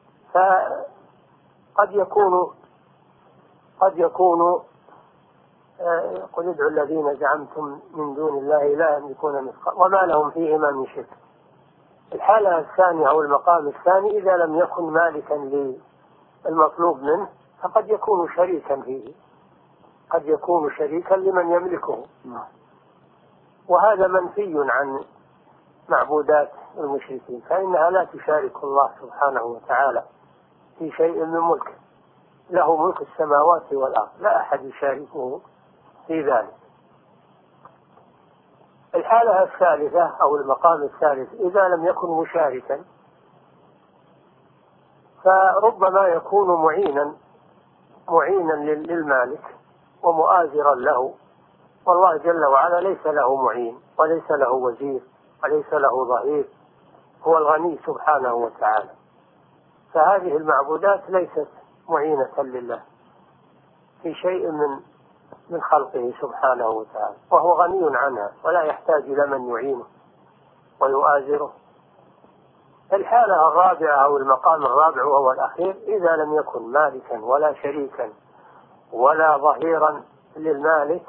فقد يكون قد يكون قل ادعوا الذين زعمتم من دون الله لا يملكون مثقال وما لهم فيهما من شرك. الحالة الثانية أو المقام الثاني إذا لم يكن مالكا للمطلوب منه فقد يكون شريكا فيه، قد يكون شريكا لمن يملكه، وهذا منفي عن معبودات المشركين، فإنها لا تشارك الله سبحانه وتعالى في شيء من ملكه، له ملك السماوات والأرض، لا أحد يشاركه في ذلك. الحالة الثالثة أو المقام الثالث إذا لم يكن مشاركا فربما يكون معينا معينا للمالك ومؤازرا له، والله جل وعلا ليس له معين وليس له وزير وليس له ظهير، هو الغني سبحانه وتعالى، فهذه المعبودات ليست معينة لله في شيء من من خلقه سبحانه وتعالى، وهو غني عنها ولا يحتاج إلى من يعينه ويؤازره. الحالة الرابعة أو المقام الرابع وهو الأخير إذا لم يكن مالكا ولا شريكا ولا ظهيرا للمالك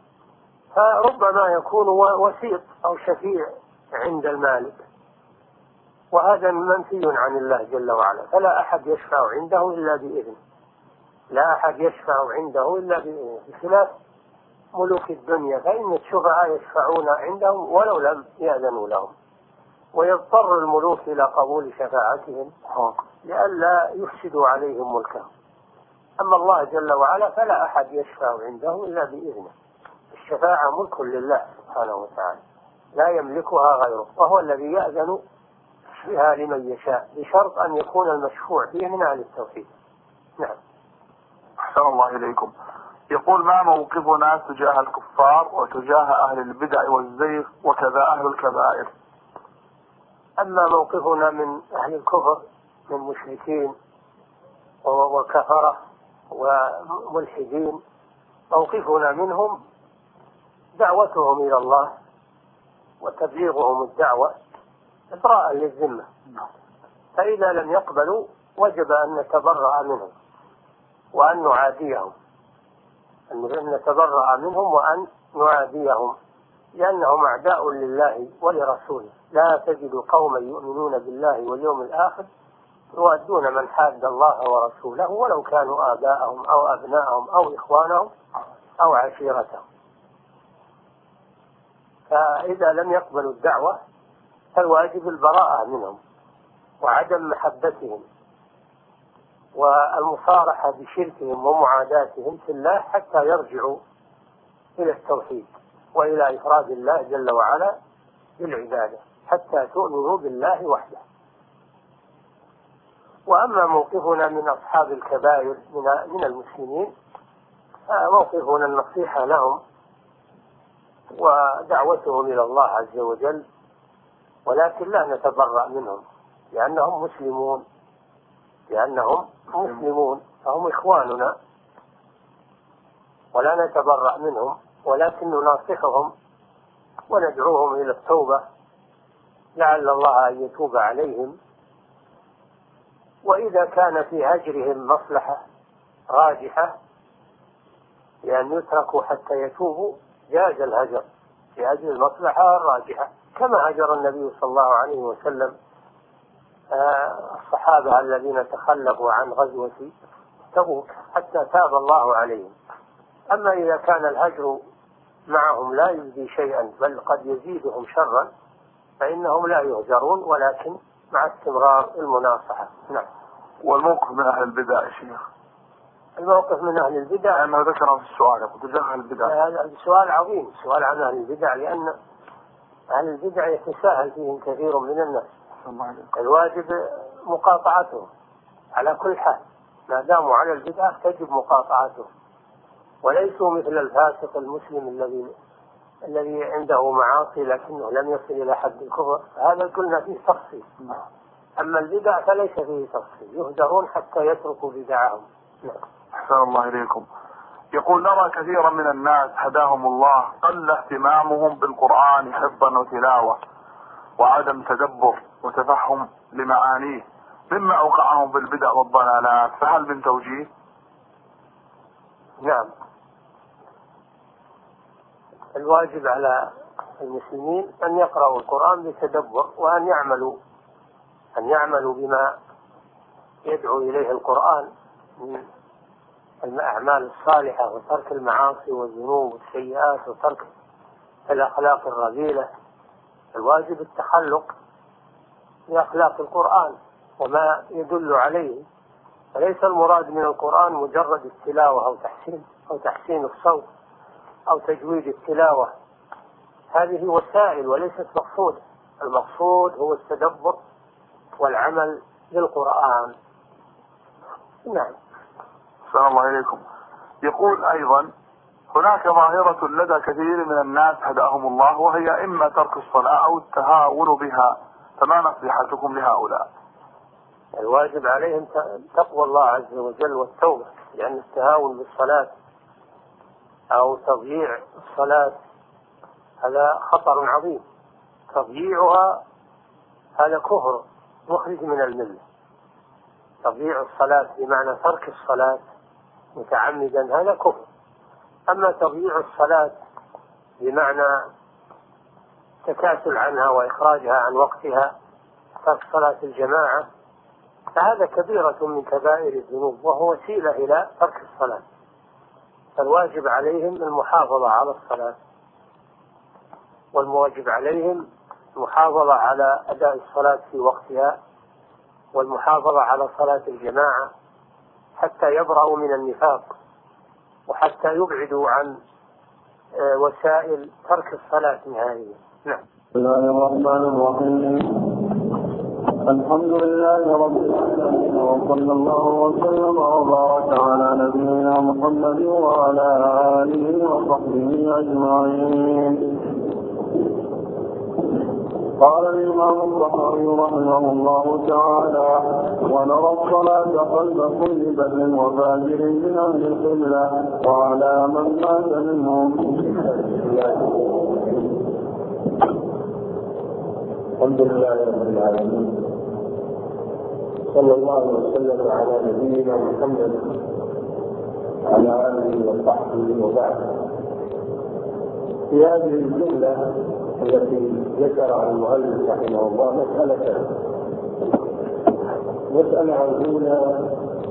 فربما يكون وسيط أو شفيع عند المالك، وهذا منفي عن الله جل وعلا، فلا أحد يشفع عنده إلا بإذنه، لا أحد يشفع عنده إلا بإذنه، بخلاف ملوك الدنيا فإن الشفعاء يشفعون عندهم ولو لم يأذنوا لهم، ويضطر الملوك إلى قبول شفاعتهم لئلا يفسدوا عليهم ملكهم. أما الله جل وعلا فلا أحد يشفع عنده إلا بإذنه، الشفاعة ملك لله سبحانه وتعالى لا يملكها غيره، وهو الذي يأذن بها لمن يشاء بشرط أن يكون المشفوع فيه من أهل التوحيد. نعم. أحسن الله إليكم. يقول ما موقفنا تجاه الكفار وتجاه أهل البدع والزيغ وكذا أهل الكبائر؟ أما موقفنا من أهل الكفر من مشركين وكفرة وملحدين، موقفنا منهم دعوتهم إلى الله وتبليغهم الدعوة إبراء للذمة، فإذا لم يقبلوا وجب أن نتبرأ منهم وأن نعاديهم، أن نتبرأ منهم وأن نعاديهم لأنهم أعداء لله ولرسوله. لا تجد قوما يؤمنون بالله واليوم الآخر يؤدون من حاد الله ورسوله ولو كانوا آباءهم أو أبناءهم أو إخوانهم أو عشيرتهم. فإذا لم يقبلوا الدعوة فالواجب البراءة منهم وعدم محبتهم والمصارحة بشركهم ومعاداتهم في الله حتى يرجعوا إلى التوحيد وإلى إفراد الله جل وعلا بالعبادة حتى تؤمنوا بالله وحده. وأما موقفنا من أصحاب الكبائر من المسلمين فموقفنا النصيحة لهم ودعوتهم إلى الله عز وجل، ولكن لا نتبرأ منهم لأنهم مسلمون لأنهم مسلمون فهم إخواننا، ولا نتبرأ منهم ولكن نناصحهم وندعوهم إلى التوبة لعل الله أن يتوب عليهم. وإذا كان في هجرهم مصلحة راجحة لأن يتركوا حتى يتوبوا جاز الهجر في أجل المصلحة الراجحة، كما هجر النبي صلى الله عليه وسلم الصحابة الذين تخلفوا عن غزوة تبوك حتى تاب الله عليهم. أما إذا كان الهجر معهم لا يجدي شيئا بل قد يزيدهم شرا فإنهم لا يهجرون ولكن مع استمرار المناصحة. نعم. والموقف من أهل البدع يا شيخ؟ الموقف من أهل البدع أنا ذكره في السؤال وتجاه أهل البدع. هذا سؤال عظيم، سؤال عن أهل البدع، لأن أهل البدع يتساهل فيهم كثير من الناس، الواجب مقاطعتهم على كل حال، ما داموا على البدعة تجب مقاطعتهم، وليسوا مثل الفاسق المسلم الذي الذي عنده معاصي لكنه لم يصل إلى حد الكفر، هذا قلنا فيه تفصيل. أما البدع فليس فيه تفصيل، يهجرون حتى يتركوا بدعهم. أحسن الله إليكم. يقول نرى كثيرا من الناس هداهم الله قل اهتمامهم بالقرآن حفظا وتلاوة وعدم تدبر وتفهم لمعانيه مما أوقعهم في البدع والضلالات، فهل من توجيه؟ نعم، الواجب على المسلمين أن يقرأوا القرآن بتدبر، وأن يعملوا أن يعملوا بما يدعو إليه القرآن من الأعمال الصالحة، وترك المعاصي والذنوب والسيئات، وترك الأخلاق الرذيلة. الواجب التخلق بأخلاق القرآن وما يدل عليه، وليس المراد من القرآن مجرد التلاوة أو تحسين أو تحسين الصوت أو تجويد التلاوة، هذه وسائل وليست مقصود. المقصود هو التدبر والعمل بالقرآن. نعم. السلام الله عليكم. يقول أيضا: هناك ظاهرة لدى كثير من الناس هداهم الله، وهي إما ترك الصلاة أو التهاون بها، فما نصيحتكم لهؤلاء؟ الواجب عليهم تقوى الله عز وجل والتوبة، لأن التهاون بالصلاة أو تضييع الصلاة هذا خطر عظيم. تضييعها هذا كفر مخرج من الملة. تضييع الصلاة بمعنى ترك الصلاة متعمدا هذا كفر. أما تضييع الصلاة بمعنى تكاسل عنها وإخراجها عن وقتها، ترك صلاة الجماعة، فهذا كبيرة من كبائر الذنوب، وهو وسيلة إلى ترك الصلاة. فالواجب عليهم المحافظة على الصلاة، والمواجب عليهم المحافظة على أداء الصلاة في وقتها، والمحافظة على صلاة الجماعة، حتى يبرأوا من النفاق، وحتى يبعدوا عن وسائل ترك الصلاة نهائيا. نعم. بسم الله الرحمن الرحيم. الحمد لله رب العالمين، وصلى الله وسلم وبارك على نبينا محمد وعلى آله وصحبه أجمعين. قال الإمام البخاري رحمه الله تعالى: ونرى الصلاة خلف كل بر وفاجر من أهل القبلة وعلى من مات منهم. الحمد لله رب العالمين، صلى الله وسلم على نبينا محمد وعلى آله وصحبه وبعد. في هذه الجملة التي ذكرها المؤلف رحمه الله مسألة مسألة الأولى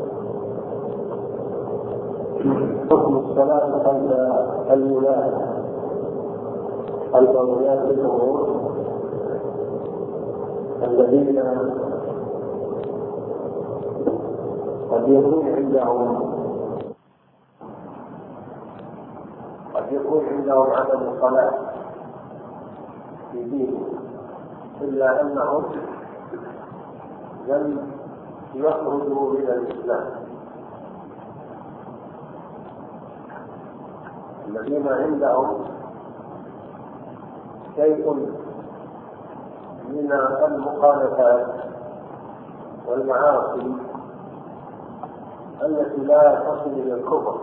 حكم الصلاة خلف الولاة خلف ولاة الأمور الذين قد يكون عندهم قد يكون عندهم عدم الصلاة في دينهم، إلا أنهم لم يخرجوا من الإسلام. الذين عندهم شيء من المخالفات والمعاصي التي لا تصل إلى الكفر،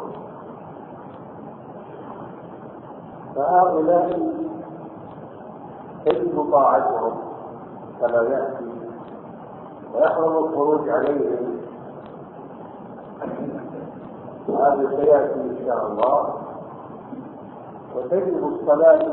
فهؤلاء تجب طاعتهم كما يأتي، ويحرم الخروج عليهم، وهذا سيأتي إن شاء الله. وتجب الصلاة،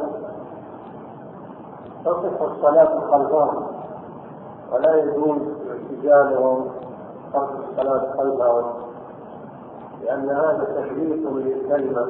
تصح الصلاة خلفهم، ولا يجوز اعتزالهم ترك الصلاة خلفهم، لأن هذا تشريف للكلمة،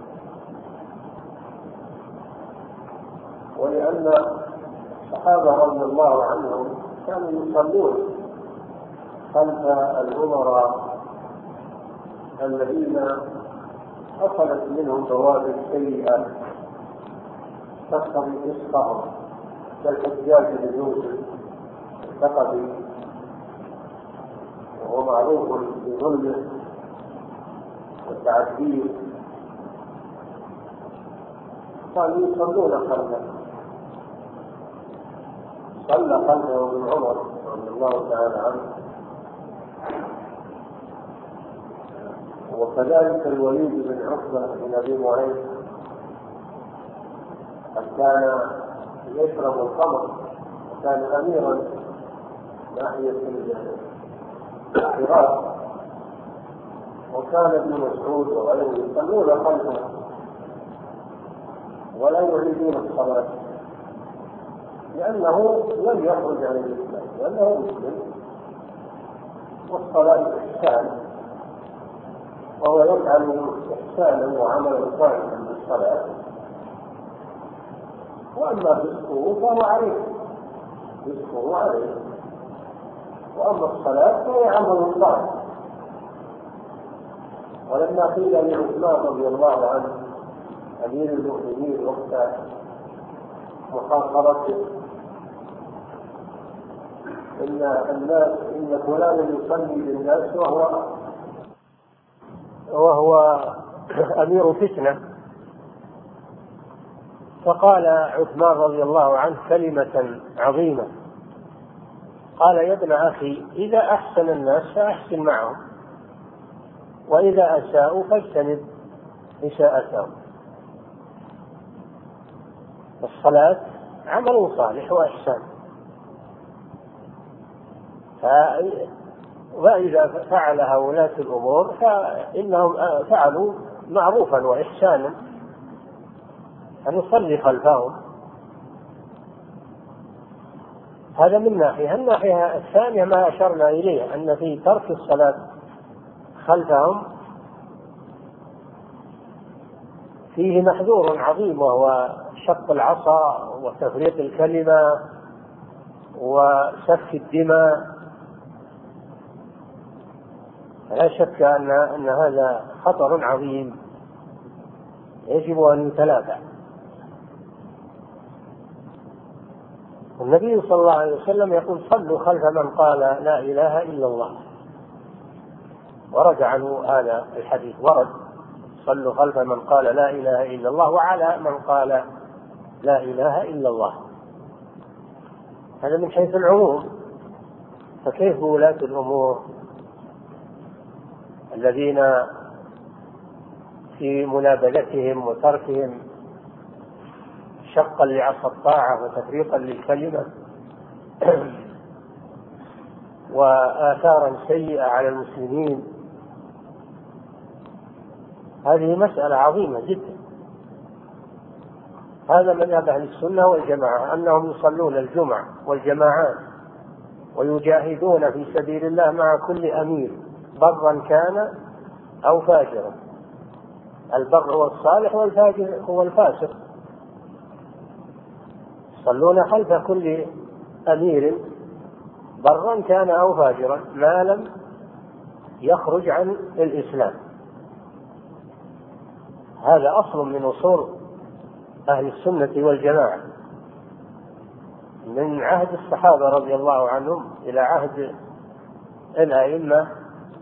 ولأن الصحابة رضي الله عنهم كانوا يصلون خلف الأمراء الذين حصلت منهم بوادر سيئة تقتضي فسقهم، كالحجاج بن يوسف الثقفي، وهو معروف بظلمه والتعديه، كانوا يصلون خلفه. صلى خلفه ابن عمر رضي الله تعالى عنه، وكذلك الوليد بن عقبة بن أبي معيط قد كان يشرب الخمر، كان أميرا ناحية العراق، وكان ابن مسعود وغيره يصلون خلفه، ولا يريدون الصلاة، لأنه لم يخرج عن الإسلام، لأنه مسلم، والصلاة إحسان، وهو يفعل إحسانا وعملا صالحا بالصلاة، وأما فسقه فهو عليه، فسقه عليه، وأما الصلاة فهي عمل صالح. ولما قيل لعثمان رضي الله عنه أمير المؤمنين وقت محاصرته إن الناس إن فلانا يصلي للناس وهو وهو أمير فتنة، فقال عثمان رضي الله عنه كلمة عظيمة، قال: يا ابن أخي، إذا أحسن الناس فأحسن معهم، وإذا أساءوا فاجتنب إساءتهم. الصلاة عمل صالح وإحسان، فإذا فعلها ولاة الأمور فإنهم فعلوا معروفا وإحسانا، أن نصلي خلفهم. هذا من ناحية. الناحية الثانية ما أشرنا إليه، أن في ترك الصلاة خلفهم فيه محذور عظيم، وهو شق العصا وتفريق الكلمة وسفك الدماء. لا شك أن أن هذا خطر عظيم يجب أن يتلافى. النبي صلى الله عليه وسلم يقول: صلوا خلف من قال لا إله إلا الله. ورد عنه هذا الحديث، ورد: صلوا خلف من قال لا إله إلا الله وعلى من قال لا إله إلا الله. هذا من حيث العموم، فكيف ولاة الأمور الذين في منابذتهم وتركهم شقا لعصا الطاعة وتفريقا للكلمة وآثارا سيئة على المسلمين؟ هذه مسألة عظيمة جدا. هذا مذهب أهل السنة والجماعة، أنهم يصلون الجمعة والجماعات ويجاهدون في سبيل الله مع كل أمير، برا كان أو فاجرا. البر هو الصالح والفاجر هو الفاسق. يصلون خلف كل أمير برا كان أو فاجرا ما لم يخرج عن الإسلام. هذا أصل من أصول أهل السنة والجماعة من عهد الصحابة رضي الله عنهم إلى عهد الأئمة،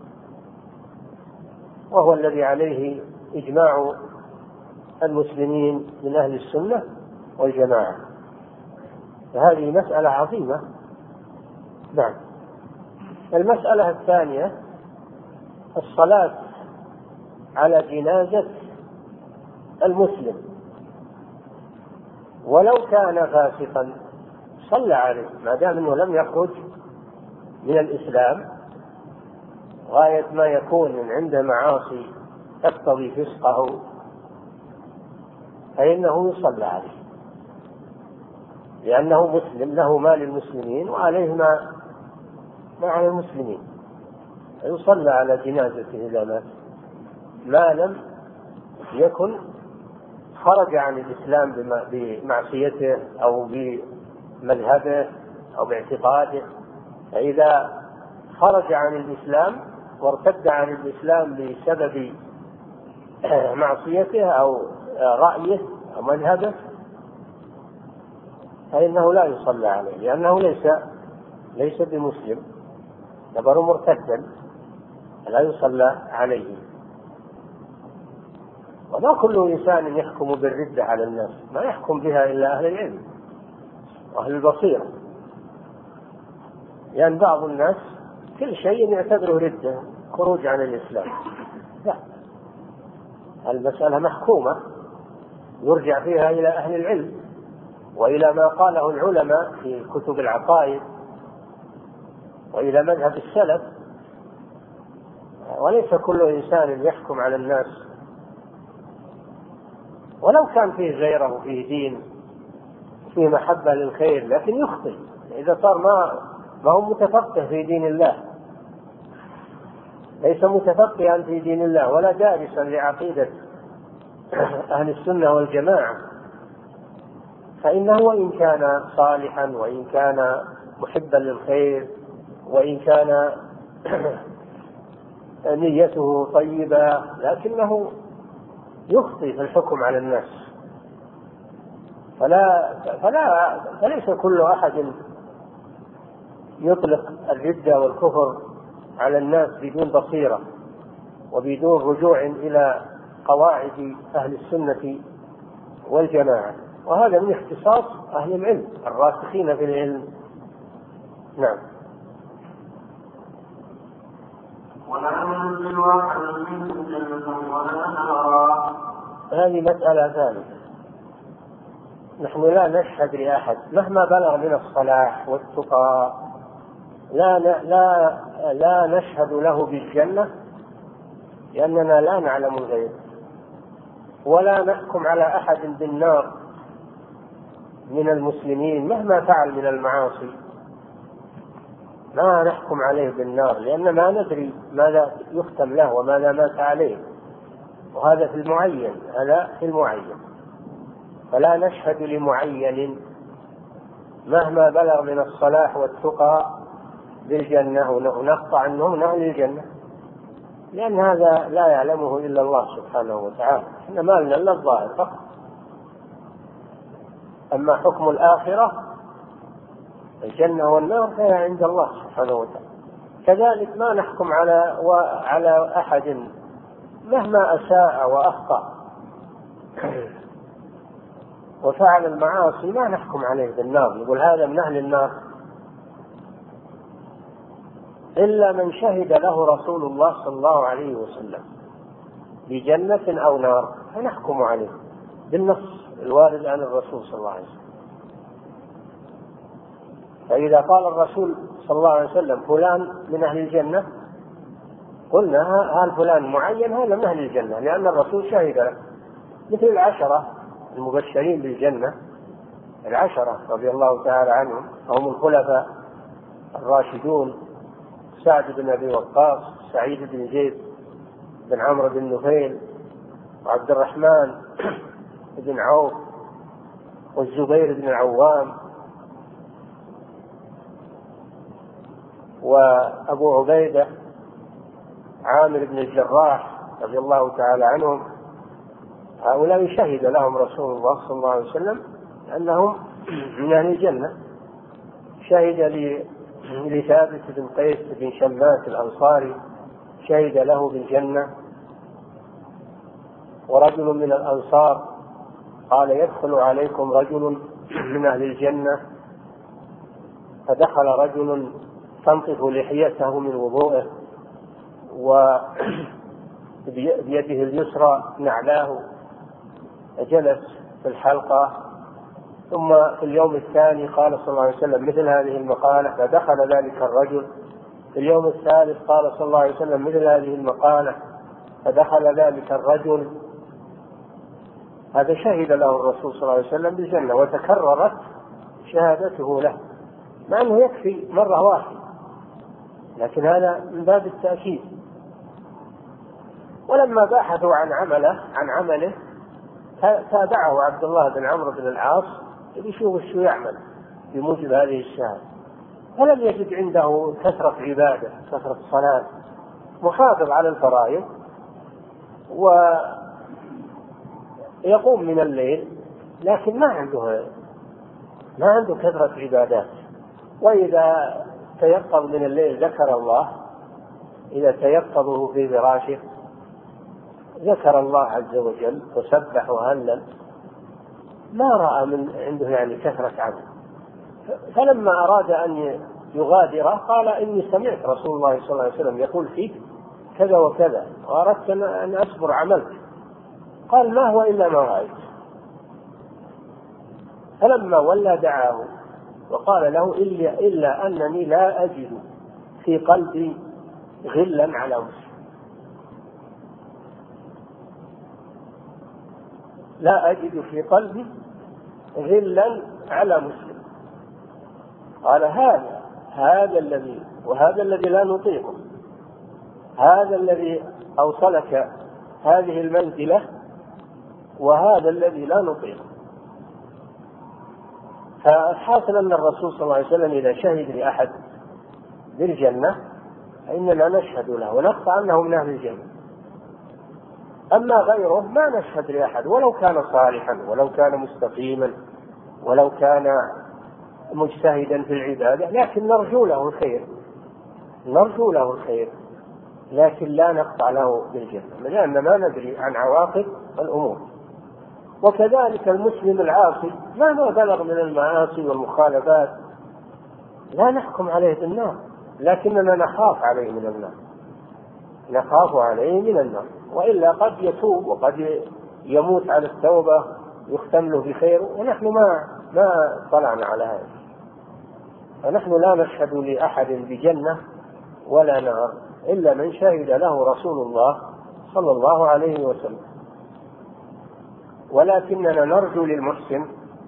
وهو الذي عليه إجماع المسلمين من أهل السنة والجماعة. فهذه مسألة عظيمة. نعم. المسألة الثانية: الصلاة على جنازة المسلم ولو كان فاسقا صلى عليه، ما دام أنه لم يخرج من الإسلام، غاية ما يكون من عنده معاصي تقتضي فسقه فإنه يصلى عليه، لأنه مسلم، له ما للمسلمين وعليه ما على المسلمين، يصلى على جنازته إذا مات، ما لم يكن خرج عن الإسلام بمعصيته أو بمذهبه أو باعتقاده. فإذا خرج عن الإسلام وارتد عن الإسلام بسبب معصيته أو رأيه أو مذهبه فإنه لا يصلى عليه، لأنه ليس ليس بمسلم، يعتبر مرتدا، لا يصلى عليه. وما كل إنسان يحكم بالردة على الناس، ما يحكم بها إلا أهل العلم وأهل البصيرة، لأن يعني بعض الناس كل شيء يعتبره ردة، خروج عن الإسلام. لا، المسألة محكومة يرجع فيها إلى أهل العلم وإلى ما قاله العلماء في كتب العقائد وإلى مذهب السلف، وليس كل إنسان يحكم على الناس ولو كان فيه غيره وفيه دين وفيه محبة للخير، لكن يخطئ إذا صار ما ما هو متفقه في دين الله، ليس متفقها في دين الله ولا دارسا لعقيدة أهل السنة والجماعة، فإنه وإن كان صالحا وإن كان محبا للخير وإن كان نيته طيبة، لكنه يخطئ في الحكم على الناس. فلا فلا فليس كل أحد يطلق الردة والكفر على الناس بدون بصيرة وبدون رجوع إلى قواعد أهل السنة والجماعة، وهذا من اختصاص أهل العلم الراسخين في العلم. نعم. ولا ينزل واحد منهم جنة ولا نارا. هذه مسألة ثالثة. نحن لا نشهد لأحد مهما بلغ من الصلاح والتقى، لا لا لا نشهد له بالجنة لأننا لا نعلم الغيب، ولا نحكم على أحد بالنار من المسلمين مهما فعل من المعاصي، ما نحكم عليه بالنار لأن ما ندري ماذا يختم له وماذا مات عليه، وهذا في المعين، هذا في المعين، فلا نشهد لمعين مهما بلغ من الصلاح والتقى بالجنة ونقطع عنه من أهل الجنة، لأن هذا لا يعلمه إلا الله سبحانه وتعالى، إحنا ما لنا إلا الظاهر فقط. أما حكم الآخرة الجنة والنار فهي عند الله سبحانه وتعالى. كذلك ما نحكم على وعلى أحد مهما أساء وأخطأ وفعل المعاصي، ما نحكم عليه بالنار نقول هذا من أهل النار إلا من شهد له رسول الله صلى الله عليه وسلم بجنة أو نار، فنحكم عليه بالنص الوارد عن الرسول صلى الله عليه وسلم. فإذا قال الرسول صلى الله عليه وسلم فلان من أهل الجنة، قلنا هل فلان معين هذا من أهل الجنة لأن الرسول شهد له، مثل العشرة المبشرين بالجنة، العشرة رضي الله تعالى عنهم هم الخلفاء الراشدون: سعد بن أبي وقاص، سعيد بن زيد بن عمرو بن نفيل، وعبد الرحمن بن عوف، والزبير بن العوام، وأبو عبيدة عامر بن الجراح رضي الله تعالى عنهم. هؤلاء شهد لهم رسول الله صلى الله عليه وسلم أنهم من أهل الجنة. شهد لثابت بن قيس بن شماس الأنصاري، شهد له بالجنة. ورجل من الأنصار قال: يدخل عليكم رجل من أهل الجنة، فدخل رجل تنطف لحيته من وضوءه وبيده اليسرى نعلاه، جلس في الحلقة. ثم في اليوم الثاني قال صلى الله عليه وسلم مثل هذه المقالة، فدخل ذلك الرجل. في اليوم الثالث قال صلى الله عليه وسلم مثل هذه المقالة، فدخل ذلك الرجل. هذا شهد له الرسول صلى الله عليه وسلم بالجنة، وتكررت شهادته له، مع أنه يكفي مرة واحدة، لكن هذا من باب التأكيد. ولما بحثوا عن عمله عن عمله تابعه عبد الله بن عمرو بن العاص يشوف شو يعمل بموجب هذه الشهادة، فلم يجد عنده كثرة عبادة، كثرة صلاة، محافظ على الفرائض ويقوم من الليل، لكن ما عنده ما عنده كثرة عبادات. وإذا تيقظ من الليل ذكر الله، إذا تيقظه في فراشه ذكر الله عز وجل وسبح وهلل، ما رأى من عنده يعني كثرة عمل. فلما أراد أن يغادره قال: إني سمعت رسول الله صلى الله عليه وسلم يقول فيك كذا وكذا، وأردت أن أصبر عملك. قال: ما هو إلا ما رأيت. فلما ولى دعاه وقال له: إلا, إلا أنني لا أجد في قلبي غلا على مسلم. لا أجد في قلبي غلا على مسلم. قال هذا هذا الذي وهذا الذي لا نطيقه، هذا الذي أوصلك هذه المنزلة وهذا الذي لا نطيقه. فالحاصل أن الرسول صلى الله عليه وسلم إذا شهد لأحد بالجنة فإننا نشهد له ونقطع أنه من أهل الجنة. أما غيره ما نشهد لأحد ولو كان صالحا ولو كان مستقيما ولو كان مجتهدا في العبادة، لكن نرجو له الخير نرجو له الخير لكن لا نقطع له بالجنة، لأن ما ندري عن عواقب الأمور. وكذلك المسلم العاصي مهما بلغ من المعاصي والمخالفات لا نحكم عليه بالنار، لكننا نخاف عليه من النار نخاف عليه من النار وإلا قد يتوب وقد يموت على التوبة يختم له بخير، ونحن ما ما طلعنا على هذا. فنحن لا نشهد لأحد بجنة ولا نار إلا من شهد له رسول الله صلى الله عليه وسلم. ولكننا نرجو للمحسن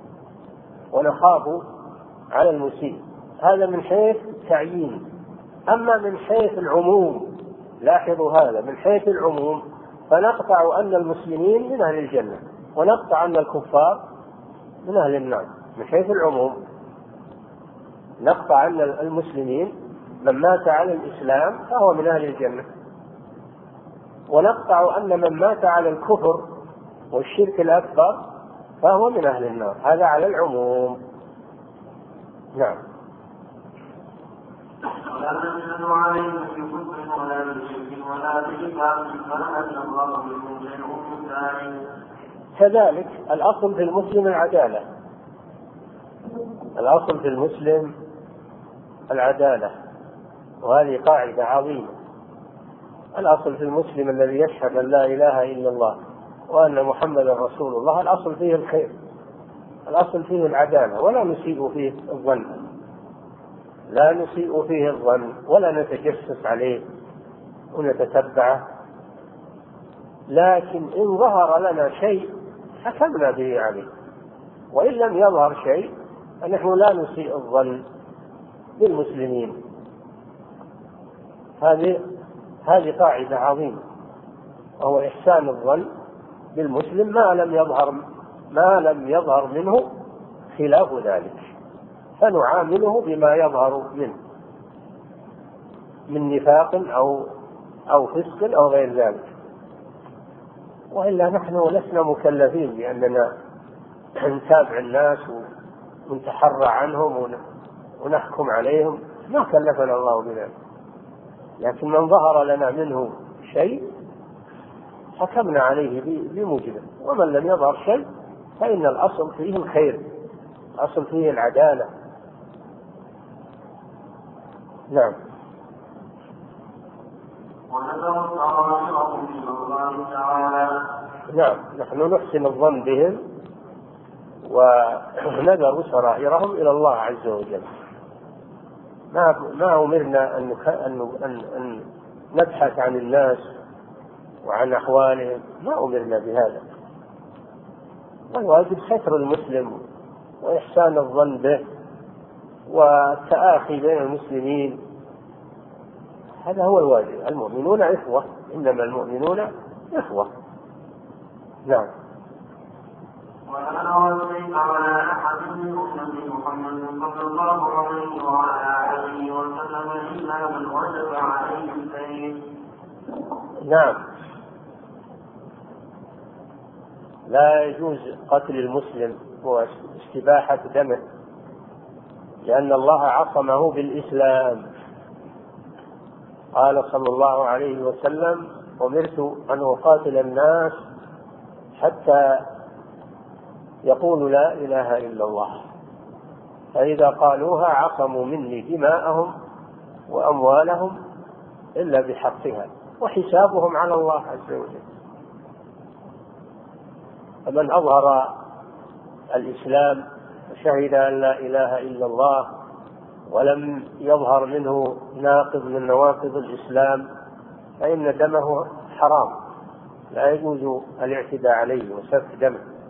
ونخاف على المسيء، هذا من حيث التعيين. أما من حيث العموم، لاحظوا هذا، من حيث العموم فنقطع أن المسلمين من أهل الجنة ونقطع أن الكفار من أهل النار. من حيث العموم نقطع أن المسلمين من مات على الإسلام فهو من أهل الجنة، ونقطع أن من مات على الكفر والشرك الأكبر فهو من أهل النار. هذا على العموم. نعم. ولا نشهد عليه بكفر ولا بشرك ولا بإثم فلا نظر بالمؤمن ثاني. كذلك الأصل في المسلم العدالة، الأصل في المسلم العدالة، وهذه قاعدة عظيمة. الأصل في المسلم الذي يشهد أن لا إله إلا الله وأن محمدا رسول الله الأصل فيه الخير، الأصل فيه العدالة، ولا نسيء فيه الظن لا نسيء فيه الظن ولا نتجسس عليه ونتتبعه. لكن إن ظهر لنا شيء حكمنا به عليه، وإن لم يظهر شيء فنحن لا نسيء الظن بالمسلمين. هذه هذه قاعدة عظيمة، وهو إحسان الظن بالمسلم ما لم يظهر ما لم يظهر منه خلاف ذلك، فنعامله بما يظهر منه من نفاق أو أو فسق أو غير ذلك. وإلا نحن لسنا مكلفين بأننا نتابع الناس ونتحرى عنهم ونحكم عليهم، ما كلفنا الله بذلك. لكن من ظهر لنا منه شيء حكمنا عليه بموجبه، ومن لم يظهر شيء فإن الأصل فيه الخير، الأصل فيه العدالة. نعم. نعم، نحن نحسن الظن بهم ونذر سرائرهم إلى الله عز وجل. ما ما أمرنا أن أن أن نبحث عن الناس وعن أحوالهم، ما أمرنا بهذا. والواجب ستر المسلم وإحسان الظن به والتآخي بين المسلمين، هذا هو الواجب. المؤمنون إخوة، إنما المؤمنون إخوة. نعم. ولا نوليك على أحد من أمة محمد صلى الله عليه وعلى آله وسلم إلا من وجب عليه الدين. نعم، لا يجوز قتل المسلم واستباحة دمه، لأن الله عصمه بالإسلام. قال صلى الله عليه وسلم: أمرت أن أقاتل الناس حتى يقولوا لا إله إلا الله، فإذا قالوها عصموا مني دماءهم وأموالهم إلا بحقها وحسابهم على الله عز وجل. فمن أظهر الإسلام وشهد أن لا إله إلا الله ولم يظهر منه ناقض من نواقض الإسلام فإن دمه حرام، لا يجوز الاعتداء عليه وسفك دمه.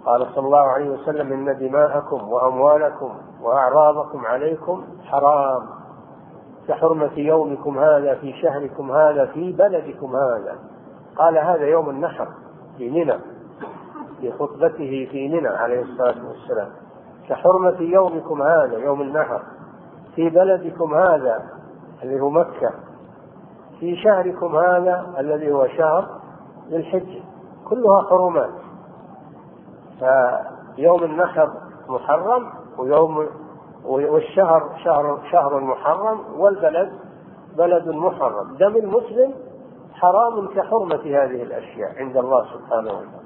قال صلى الله عليه وسلم إن دماءكم وأموالكم وأعراضكم عليكم حرام كحرمة يومكم هذا في شهركم هذا في بلدكم هذا. قال هذا يوم النحر في منى في خطبته في منى عليه الصلاة والسلام، كحرمة يومكم هذا يوم النحر في بلدكم هذا الذي هو مكة في شهركم هذا الذي هو شهر ذي الحجة، كلها حرمات. فيوم النحر محرم ويوم والشهر شهر شهر محرم والبلد بلد محرم. دم المسلم حرام كحرمة هذه الأشياء عند الله سبحانه وتعالى.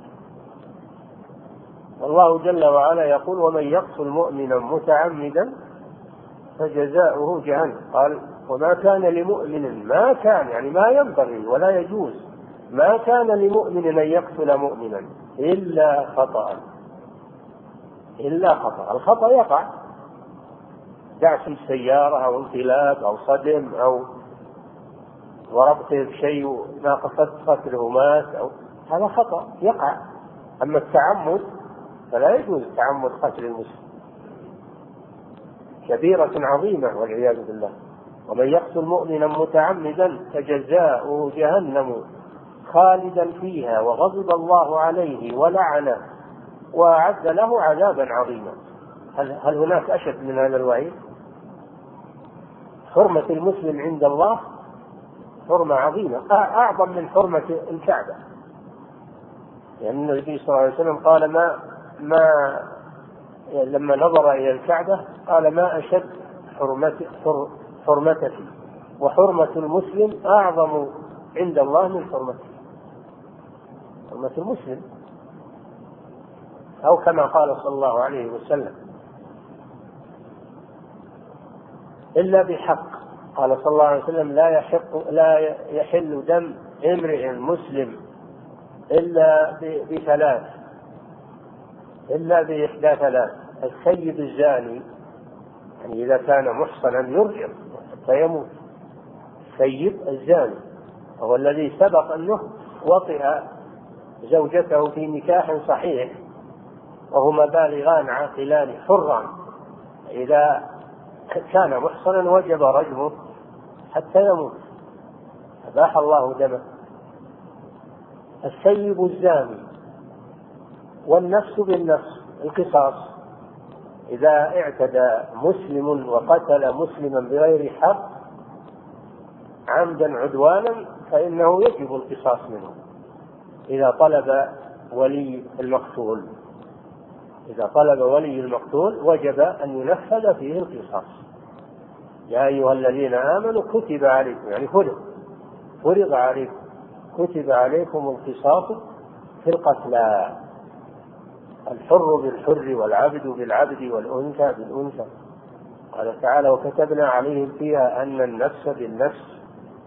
والله جل وعلا يقول ومن يقتل مؤمنا متعمدا فجزاؤه جهنم. قال وما كان لمؤمن ما كان يعني ما ينبغي ولا يجوز ما كان لمؤمن أن يقتل مؤمنا إلا خطأ إلا خطأ. الخطأ يقع دعس السيارة أو انقلاب أو صدم أو وربطه بشيء ناقصت قتله مات أو هذا خطأ يقع. أما التعمد فلا يجوز تعمد قتل المسلم، كبيرة عظيمة والعياذ بالله. ومن يقتل مؤمنا متعمدا فجزاؤه جهنم خالدا فيها وغضب الله عليه ولعنه وأعد له عذابا عظيما. هل, هل هناك أشد من هذا الوعيد؟ حرمة المسلم عند الله حرمة عظيمة أعظم من حرمة الكعبة، لأن يعني النبي صلى الله عليه وسلم قال ما ما يعني لما نظر إلى الكعبة قال ما أشد حرمتك حرمتك وحرمة المسلم أعظم عند الله من حرمته. حرمة المسلم أو كما قال صلى الله عليه وسلم إلا بحق. قال صلى الله عليه وسلم لا يحق لا يحل دم امرئ مسلم إلا بثلاث إلا بإحدى ثلاث: السيد الزاني يعني إذا كان محصنا يرجم حتى يموت، السيد الزاني هو الذي سبق أنه وطئ زوجته في نكاح صحيح وهما بالغان عاقلان حران، إذا كان محصنا وجب رجمه حتى يموت، أباح الله دمه. السيب الزاني والنفس بالنفس القصاص، إذا اعتدى مسلم وقتل مسلما بغير حق عمدا عدوانا فإنه يجب القصاص منه إذا طلب ولي المقتول إذا طلب ولي المقتول وجب أن ينفذ فيه القصاص. يا أيها الذين آمنوا كتب عليكم يعني فرض فرض عليكم كتب عليكم القصاص في القتلى، الحر بالحر والعبد بالعبد والأنثى بالأنثى. قال تعالى وكتبنا عليهم فيها أن النفس بالنفس،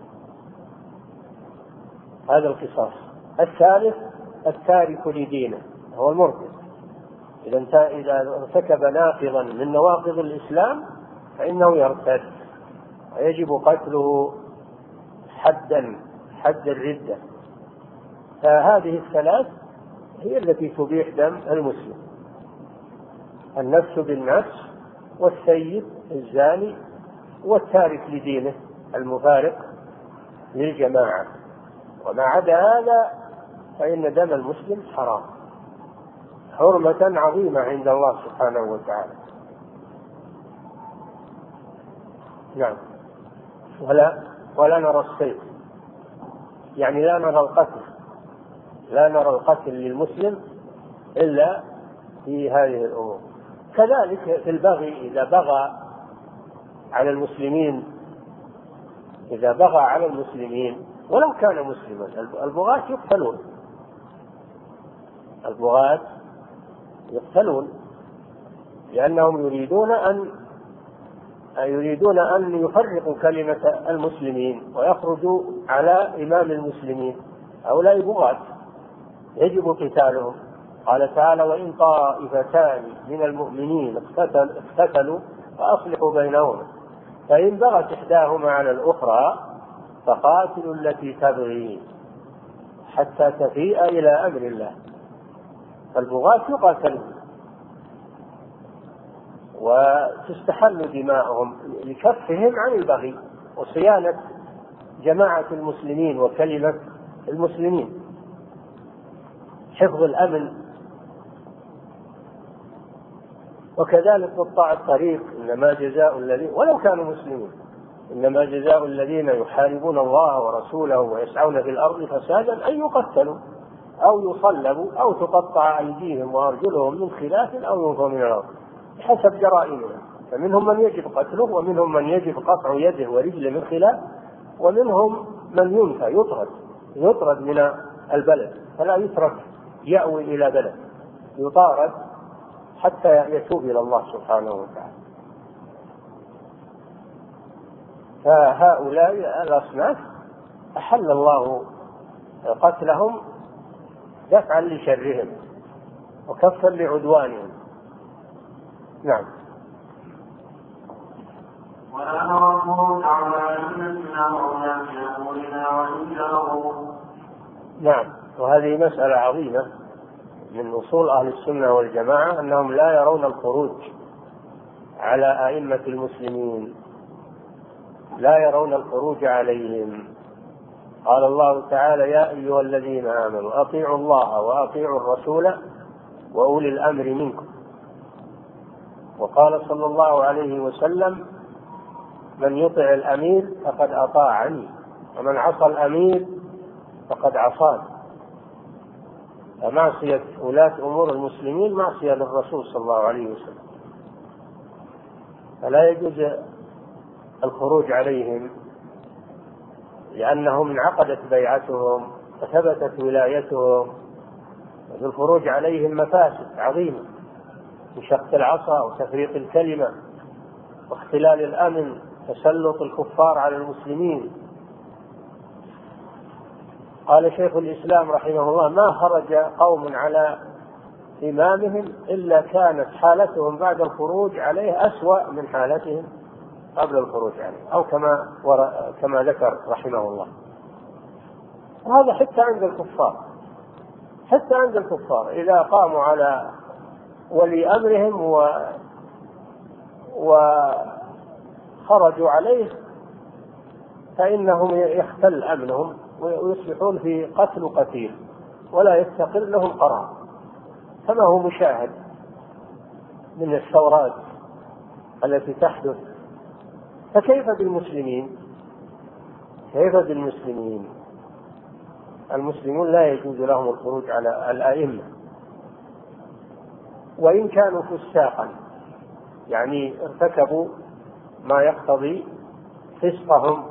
هذا القصاص. الثالث التارك لدينه هو المرتد، إذا ارتكب ناقضا من نواقض الإسلام فإنه يرتد ويجب قتله حدا حد الردة. فهذه الثلاث هي التي تبيح دم المسلم: النفس بالنفس والسيد الزاني والتارك لدينه المفارق للجماعة. وما عدا هذا فإن دم المسلم حرام حرمة عظيمة عند الله سبحانه وتعالى. نعم. ولا ولا نرى السيف يعني لا نرى القتل لا نرى القتل للمسلم إلا في هذه الأمور. كذلك في البغي، إذا بغى على المسلمين إذا بغى على المسلمين ولو كان مسلما، البغاة يقتلون البغاة يقتلون لأنهم يريدون أن يريدون أن يفرقوا كلمة المسلمين ويخرجوا على إمام المسلمين. هؤلاء بغاة يجب قتالهم. قال تعالى وإن طائفتان من المؤمنين اقتتلوا فأصلحوا بينهما فإن بغت إحداهما على الأخرى فقاتلوا التي تبغي حتى تفيء إلى أمر الله. البغاة يقاتلون وتستحل دماءهم لكفهم عن البغي وصيانة جماعة المسلمين وكلمة المسلمين، حفظ الأمن. وكذلك قطاع الطريق إنما جزاء الذين ولو كانوا مسلمين إنما جزاء الذين يحاربون الله ورسوله ويسعون في الأرض فسادا أن يقتلوا أو يصلبوا أو تقطع أيديهم وأرجلهم من خلاف أو ينفوا من الأرض حسب جرائمهم، فمنهم من يجب قتله ومنهم من يجب قطع يده ورجله من خلاف، ومنهم من ينفى يطرد يطرد من البلد فلا يترك يأوي إلى بلد، يطارد حتى يتوب إلى الله سبحانه وتعالى. فهؤلاء الأصناف أحل الله قتلهم دفعا لشرهم وكفا لعدوانهم. نعم. ولا نرده على أئمتنا ولا في أمورنا وإن جروا. نعم. وهذه مسألة عظيمة من أصول أهل السنة والجماعة أنهم لا يرون الخروج على أئمة المسلمين، لا يرون الخروج عليهم. قال الله تعالى: يا أيها الذين آمنوا أطيعوا الله وأطيعوا الرسول وأولي الأمر منكم. وقال صلى الله عليه وسلم: من يطع الأمير فقد أطاعني ومن عصى الأمير فقد عصاني. فمعصية ولاة أمور المسلمين معصية للرسول صلى الله عليه وسلم، فلا يجوز الخروج عليهم لأنهم انعقدت بيعتهم وثبتت ولايتهم، والخروج عليهم مفاسد عظيمة من شق العصا وتفريق الكلمة واختلال الأمن، تسلط الكفار على المسلمين. قال شيخ الإسلام رحمه الله: ما خرج قوم على إمامهم إلا كانت حالتهم بعد الخروج عليه أسوأ من حالتهم قبل الخروج عليه، أو كما كما ذكر رحمه الله. وهذا حتى عند الكفار، حتى عند الكفار إذا قاموا على ولي أمرهم و وخرجوا عليه فإنهم يختل أمنهم ويصبحون في قتل قتيل ولا يستقل لهم قرار، كما هو مشاهد من الثورات التي تحدث. فكيف بالمسلمين؟ كيف بالمسلمين؟ المسلمون لا يجوز لهم الخروج على الأئمة وإن كانوا فساقا، يعني ارتكبوا ما يقتضي فسقهم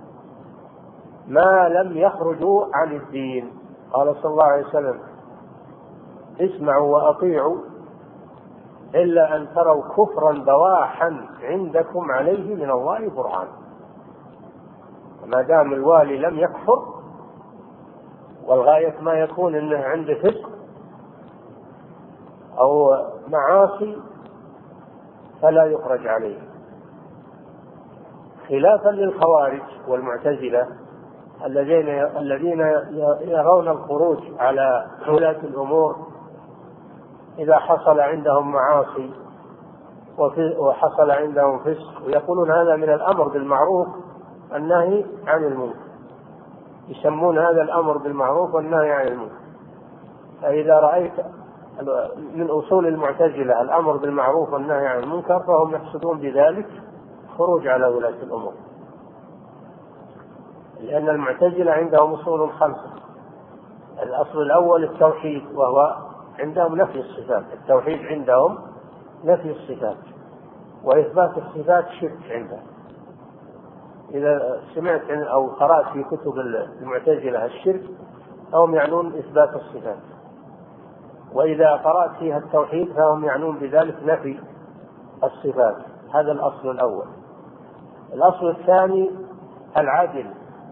ما لم يخرجوا عن الدين. قال صلى الله عليه وسلم: اسمعوا وأطيعوا إلا أن تروا كفرا بواحا عندكم عليه من الله برهان. ما دام الوالي لم يكفر، والغاية ما يكون أنه عنده فسق أو معاصي فلا يخرج عليه، خلافا للخوارج والمعتزلة الذين الذين يرون الخروج على ولاة الأمور إذا حصل عندهم معاصي وحصل عندهم فسق، ويقولون هذا من الأمر بالمعروف والنهي عن المنكر، يسمون هذا الأمر بالمعروف والنهي عن المنكر. فإذا رأيت من أصول المعتزلة الأمر بالمعروف والنهي عن المنكر فهم يقصدون بذلك خروج على ولاة الأمور، لأن المعتزلة عندهم أصول خمسة. الأصل الأول التوحيد، وهو عندهم نفي الصفات. التوحيد عندهم نفي الصفات، وإثبات الصفات شرك عندهم. إذا سمعت أو قرأت في كتب المعتزلة الشرك فهم يعنون إثبات الصفات، وإذا قرأت فيها التوحيد فهم يعنون بذلك نفي الصفات. هذا الأصل الأول. الأصل الثاني العدل،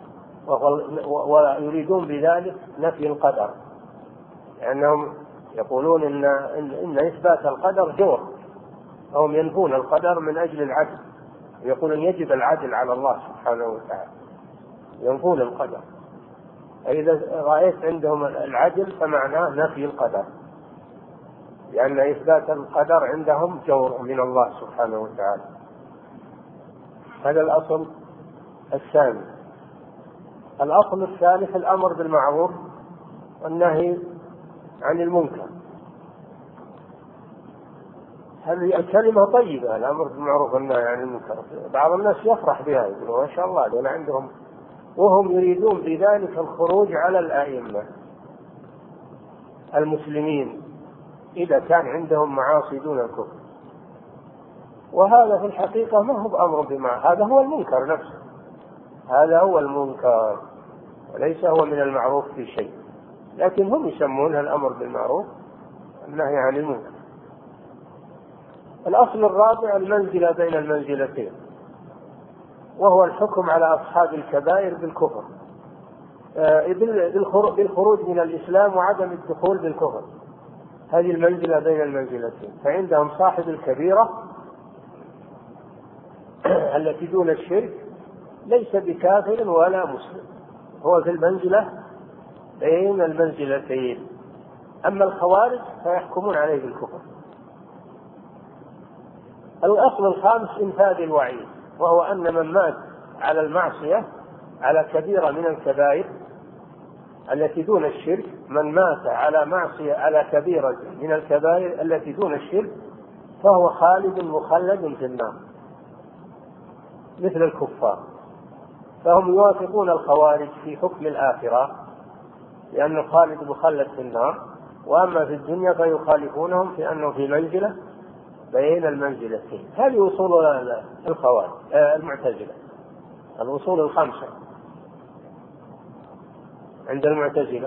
ويريدون بذلك نفي القدر، لأنهم يقولون إن, إن إثبات القدر جور، هم ينفون القدر من أجل العدل، يقولون يجب العدل على الله سبحانه وتعالى، ينفون القدر. فإذا رأيت عندهم العدل فمعناه نفي القدر. لأن إثبات القدر عندهم جور من الله سبحانه وتعالى. هذا الأصل الثاني. الأصل الثالث الأمر بالمعروف والنهي عن المنكر. هذه الكلمة طيبة، الأمر بالمعروف والنهي عن المنكر. بعض الناس يفرح بها، يقولوا ما شاء الله دول عندهم، وهم يريدون بذلك الخروج على الأئمة المسلمين إذا كان عندهم معاصي دون الكفر. وهذا في الحقيقة ما هو أمر بمعروف، هذا هو المنكر نفسه، هذا هو المنكر وليس هو من المعروف في شيء، لكن هم يسمونها الأمر بالمعروف والنهي عن المنكر. الأصل الرابع المنزلة بين المنزلتين، وهو الحكم على أصحاب الكبائر بالكفر، بالخروج من الإسلام وعدم الدخول بالكفر. هذه المنزلة بين المنزلتين. فعندهم صاحب الكبيرة التي دون الشرك ليس بكافر ولا مسلم، هو في المنزلة بين المنزلتين. أما الخوارج فيحكمون عليه بالكفر. الأصل الخامس إنفاذ الوعيد، وهو أن من مات على المعصية على كبيرة من الكبائر التي دون الشرك، من مات على معصية على كبيرة من الكبائر التي دون الشرك فهو خالد مخلد في النار مثل الكفار. فهم يوافقون الخوارج في حكم الآخرة لأنه خالد مخلد في النار، وأما في الدنيا فيخالفونهم في أنه في منزلة بين المنزلتين. هذه أصول الخوارج المعتزلة، الأصول الخمسة عند المعتزلة،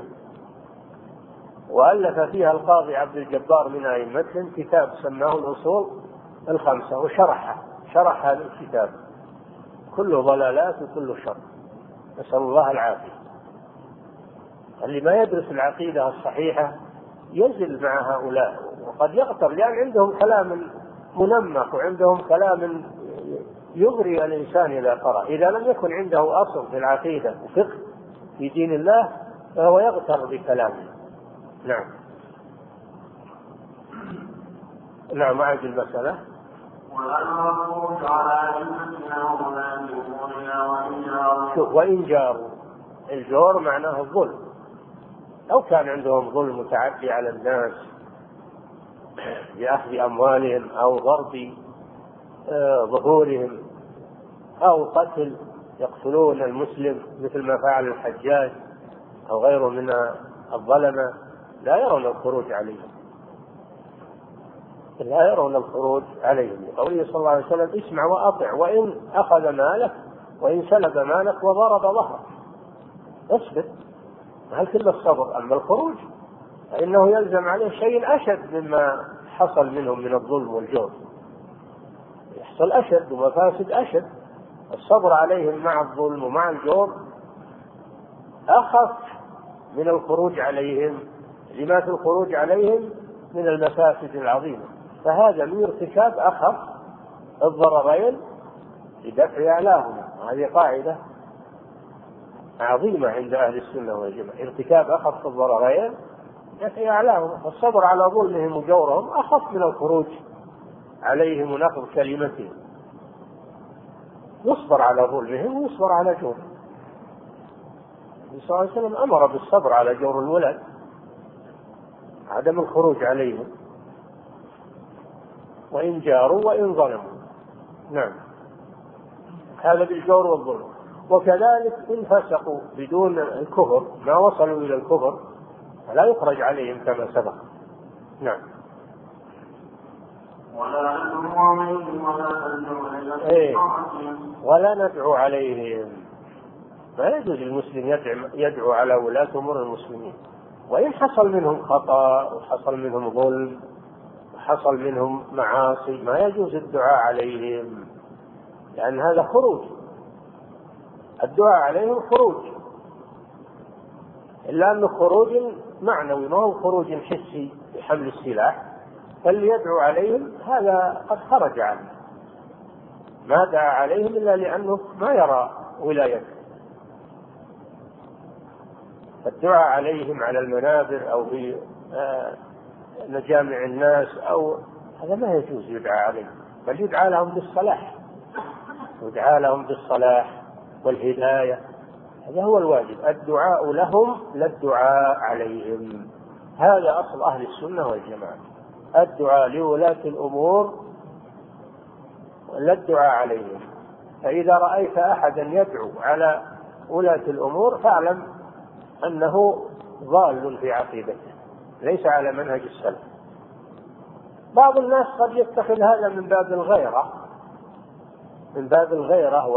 وألف فيها القاضي عبد الجبار من أئمتهم كتاب سماه الأصول الخمسة، وشرح شرح هذا الكتاب كله ضلالات وكله شر، نسأل الله العافية. اللي ما يدرس العقيدة الصحيحة ينزل مع هؤلاء وقد يغتر، لأن عندهم كلام منمق وعندهم كلام يغري الإنسان إذا قرأ. إذا لم يكن عنده أصل في العقيدة وفقه في دين الله فهو يغتر بكلامه. نعم نعم أعد المسألة. وإن جاروا، الجور معناه الظلم، لو كان عندهم ظلم متعدي على الناس بأخذ أموالهم أو ضرب ظهورهم أو قتل، يقتلون المسلم مثل ما فعل الحجاج أو غيره من الظلمة، لا يرون الخروج عليهم، لا يرون الخروج عليهم. قوله صلى الله عليه وسلم اسمع وأطع، وإن أخذ مالك وإن سلب مالك وضرب ظهرك اصبر، هل كل الصبر. أما الخروج فإنه يلزم عليه شيء أشد مما حصل منهم من الظلم والجور، يحصل أشد ومفاسد أشد. الصبر عليهم مع الظلم ومع الجور أخف من الخروج عليهم، لما في الخروج عليهم من المفاسد العظيمة، فهذا من ارتكاب أخف الضررين لدفع أعلاهما. هذه قاعدة عظيمة عند أهل السنة والجماعة، ارتكاب أخف الضررين دفع أعلاهما. فالصبر على ظلمهم وجورهم أخف من الخروج عليهم ونقض كلمتهم. يصبر على ظلمهم ويصبر على جورهم. النبي صلى الله عليه وسلم أمر بالصبر على جور الولد، عدم الخروج عليهم، وإن جاروا وإن ظلموا. نعم هذا بالجور والظلم. وكذلك إن فسقوا بدون الكفر ما وصلوا إلى الكفر فلا يخرج عليهم كما سبق. نعم إيه. ولا ندعو عليهم، ما يجوز المسلم يدعو على ولاة أمور المسلمين، وإن حصل منهم خطأ وحصل منهم ظلم وحصل منهم معاصي ما يجوز الدعاء عليهم، لأن هذا خروج، الدعاء عليهم خروج، إلا أنه خروج معنوي ما هو خروج حسي بحمل السلاح. فاللي يدعو عليهم هذا قد خرج عنه، ما دعا عليهم إلا لأنه ما يرى ولايته. الدعاء عليهم على المنابر أو في مجامع الناس أو هذا ما يجوز يدعى عليه، بل يدعى لهم بالصلاح، يدعى لهم بالصلاح والهداية. هذا هو الواجب، الدعاء لهم لا الدعاء عليهم. هذا أصل أهل السنة والجماعة، الدعاء لولاة الأمور لا الدعاء عليهم. فإذا رأيت أحدا يدعو على ولاة الأمور فاعلم أنه ضال في عقيدته، ليس على منهج السلف. بعض الناس قد يتخذ هذا من باب الغيرة، من باب الغيرة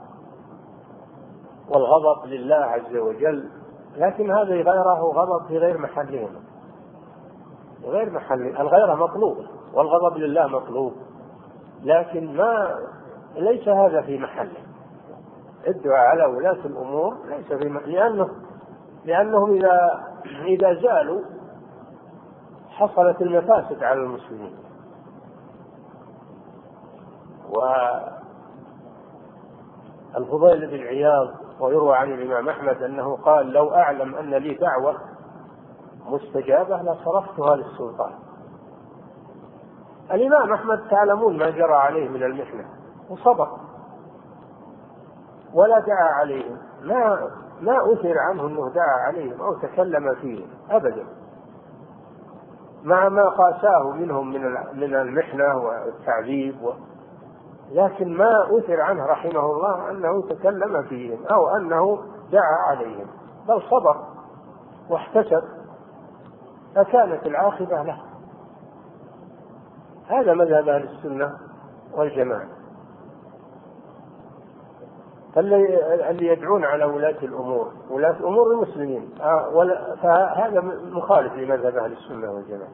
والغضب لله عز وجل، لكن هذه غيرة وغضب في غير محلهم، غير محل. الغيرة مطلوبة والغضب لله مطلوب، لكن ما ليس هذا في محله. الدعاء على ولاة الأمور ليس في محله، لأنه لأنهم إذا إذا زالوا حصلت المفاسد على المسلمين. والفضيل بن عياض ويروى عن الإمام أحمد أنه قال: لو أعلم أن لي دعوة مستجابة لصرفتها للسلطان. الإمام أحمد تعلمون ما جرى عليه من المحنة، وصبر ولا دعا عليهم، ما ما أثر عنه أنه دعا عليهم أو تكلم فيهم أبدا، مع ما قاساه منهم من المحنة والتعذيب، لكن ما أثر عنه رحمه الله أنه تكلم فيهم أو أنه دعا عليهم، بل صبر واحتسب، فكانت العاقبة له. هذا مذهب أهل السنة والجماعة. فاللي يدعون على ولاة الأمور ولاة أمور المسلمين فهذا مخالف لمذهب أهل السنة والجماعة،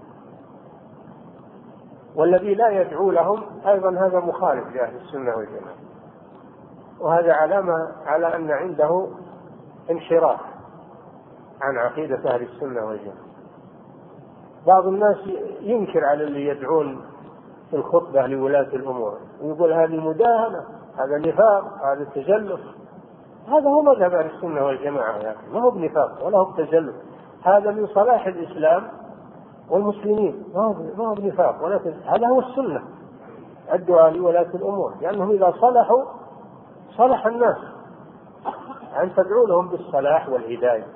والذي لا يدعو لهم أيضا هذا مخالف لأهل السنة والجماعة، وهذا علامة على أن عنده انحراف عن عقيدة أهل السنة والجماعة. بعض الناس ينكر على اللي يدعون في الخطبة لولاة الأمور ويقول هذه مداهنة، هذا نفاق، هذا تجلف. هذا هو مذهب أهل السنة والجماعة، يعني ما هو بنفاق ولا هو بتجلف، هذا من صلاح الإسلام والمسلمين، ما هو بنفاق ولا تجلف. هذا هو السنة، الدعاء لولاة الأمور، لأنهم إذا صلحوا صلح الناس، أن تدعو لهم بالصلاح والهداية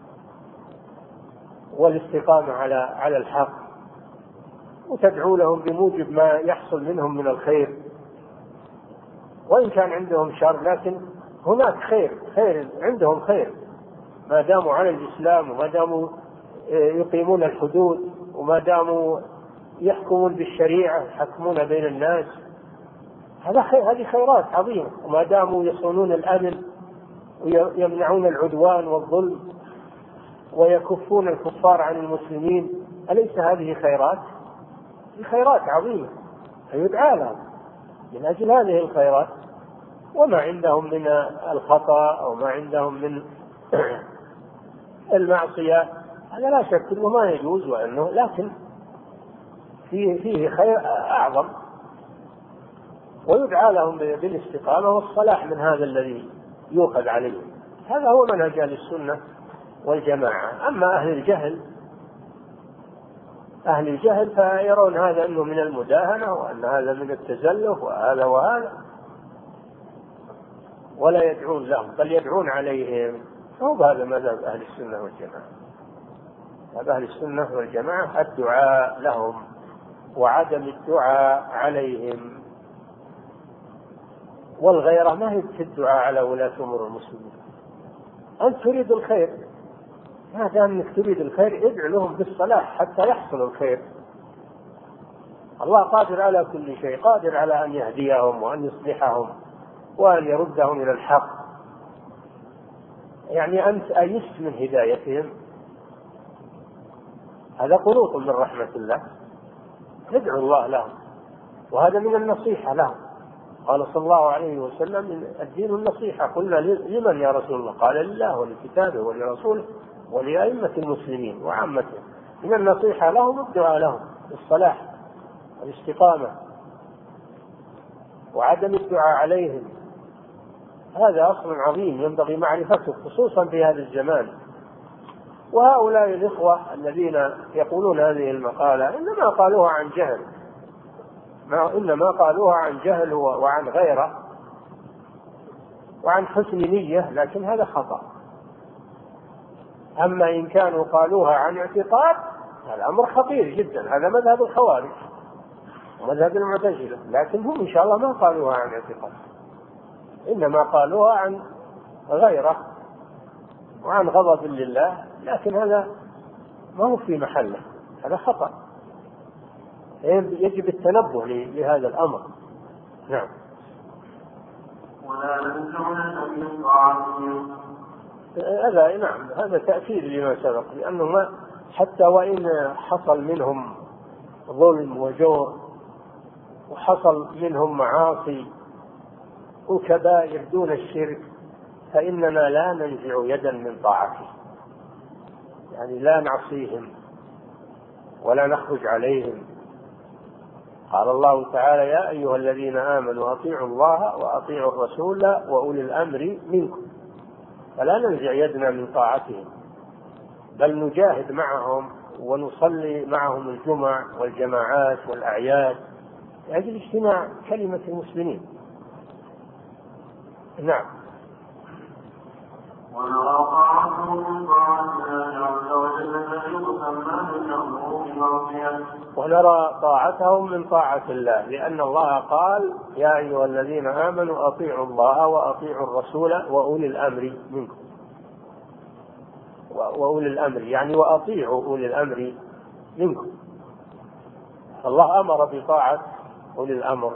والاستقامة على على الحق، وتدعو لهم بموجب ما يحصل منهم من الخير، وإن كان عندهم شر لكن هناك خير، خير عندهم خير ما داموا على الإسلام، وما داموا يقيمون الحدود، وما داموا يحكمون بالشريعة، يحكمون بين الناس، هذا خير، هذه خيرات عظيمة. وما داموا يصونون الأمن ويمنعون العدوان والظلم ويكفون الكفار عن المسلمين، أليس هذه خيرات؟ خيرات عظيمة، فيدعى لهم من أجل هذه الخيرات. وما عندهم من الخطأ أو ما عندهم من المعصية هذا لا شك أنه ما يجوز، وأنه لكن فيه فيه خير أعظم، ويدعى لهم بالاستقامة والصلاح من هذا الذي يؤخذ عليه. هذا هو منهج أهل السنة والجماعة. أما أهل الجهل أهل الجهل فيرون هذا أنه من المداهنة، وأن هذا من التزلف، وهذا وهذا، ولا يدعون لهم بل يدعون عليهم. هو هذا مذهب أهل السنة والجماعة. مذهب أهل السنة والجماعة الدعاء لهم وعدم الدعاء عليهم. والغيرة ما هي في الدعاء على ولاة أمور المسلمين. أنت تريد الخير، ما دام أنك تريد الخير ادع لهم بالصلاح حتى يحصل الخير. الله قادر على كل شيء، قادر على أن يهديهم وأن يصلحهم وأن يردهم إلى الحق. يعني أنت أيست من هدايتهم، هذا قنوط من رحمة الله، ادعو الله لهم، وهذا من النصيحة لهم. قال صلى الله عليه وسلم: الدين النصيحة. قلنا: لمن يا رسول الله؟ قال: لله ولكتابه ولرسوله ولأئمة المسلمين وعامته. من النصيحة لهم الدعاء لهم بالصلاح والاستقامة وعدم الدعاء عليهم. هذا أصل عظيم ينبغي معرفته، خصوصا في هذا الزمان وهؤلاء الإخوة الذين يقولون هذه المقالة إنما قالوها عن جهل، ما إنما قالوها عن جهل وعن غيره وعن حسن نية، لكن هذا خطأ. أما إن كانوا قالوها عن اعتقاد الأمر خطير جدا، هذا مذهب الخوارج ومذهب المعتزلة، لكن هم إن شاء الله ما قالوها عن اعتقاد، إنما قالوها عن غيره وعن غضب لله، لكن هذا ما هو في محله، هذا خطأ، يجب التنبه لهذا الأمر. نعم. ولا ننسون من طاعتهم. هذا نعم هذا تأكيد لما سبق، لأنه ما حتى وإن حصل منهم ظلم وجور وحصل منهم معاصي وكبائر دون الشرك فإننا لا ننزع يدا من طاعته، يعني لا نعصيهم ولا نخرج عليهم. قال الله تعالى: يا أيها الذين آمنوا أطيعوا الله وأطيعوا الرسول وأولي الأمر منكم، فلا ننزع يدنا من طاعتهم، بل نجاهد معهم ونصلي معهم الجمع والجماعات والأعياد لأجل اجتماع كلمة المسلمين. نعم. ونرى طاعتهم من طاعة الله عز وجل التي تسمى بالمأمور بالمعصية. ونرى طاعتهم من طاعة الله، لأن الله قال: يا أيها الذين آمنوا أطيعوا الله وأطيعوا الرسول وأولي الأمر منكم. وأولي الأمر يعني وأطيعوا أولي الأمر منكم. الله أمر بطاعة أولي الأمر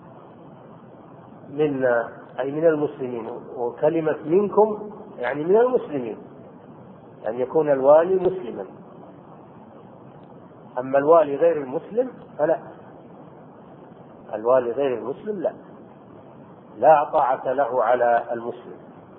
منا أي من المسلمين، وكلمة منكم يعني من المسلمين، أن يعني يكون الوالي مسلما، أما الوالي غير المسلم فلا، الوالي غير المسلم لا لا طاعة له على المسلم،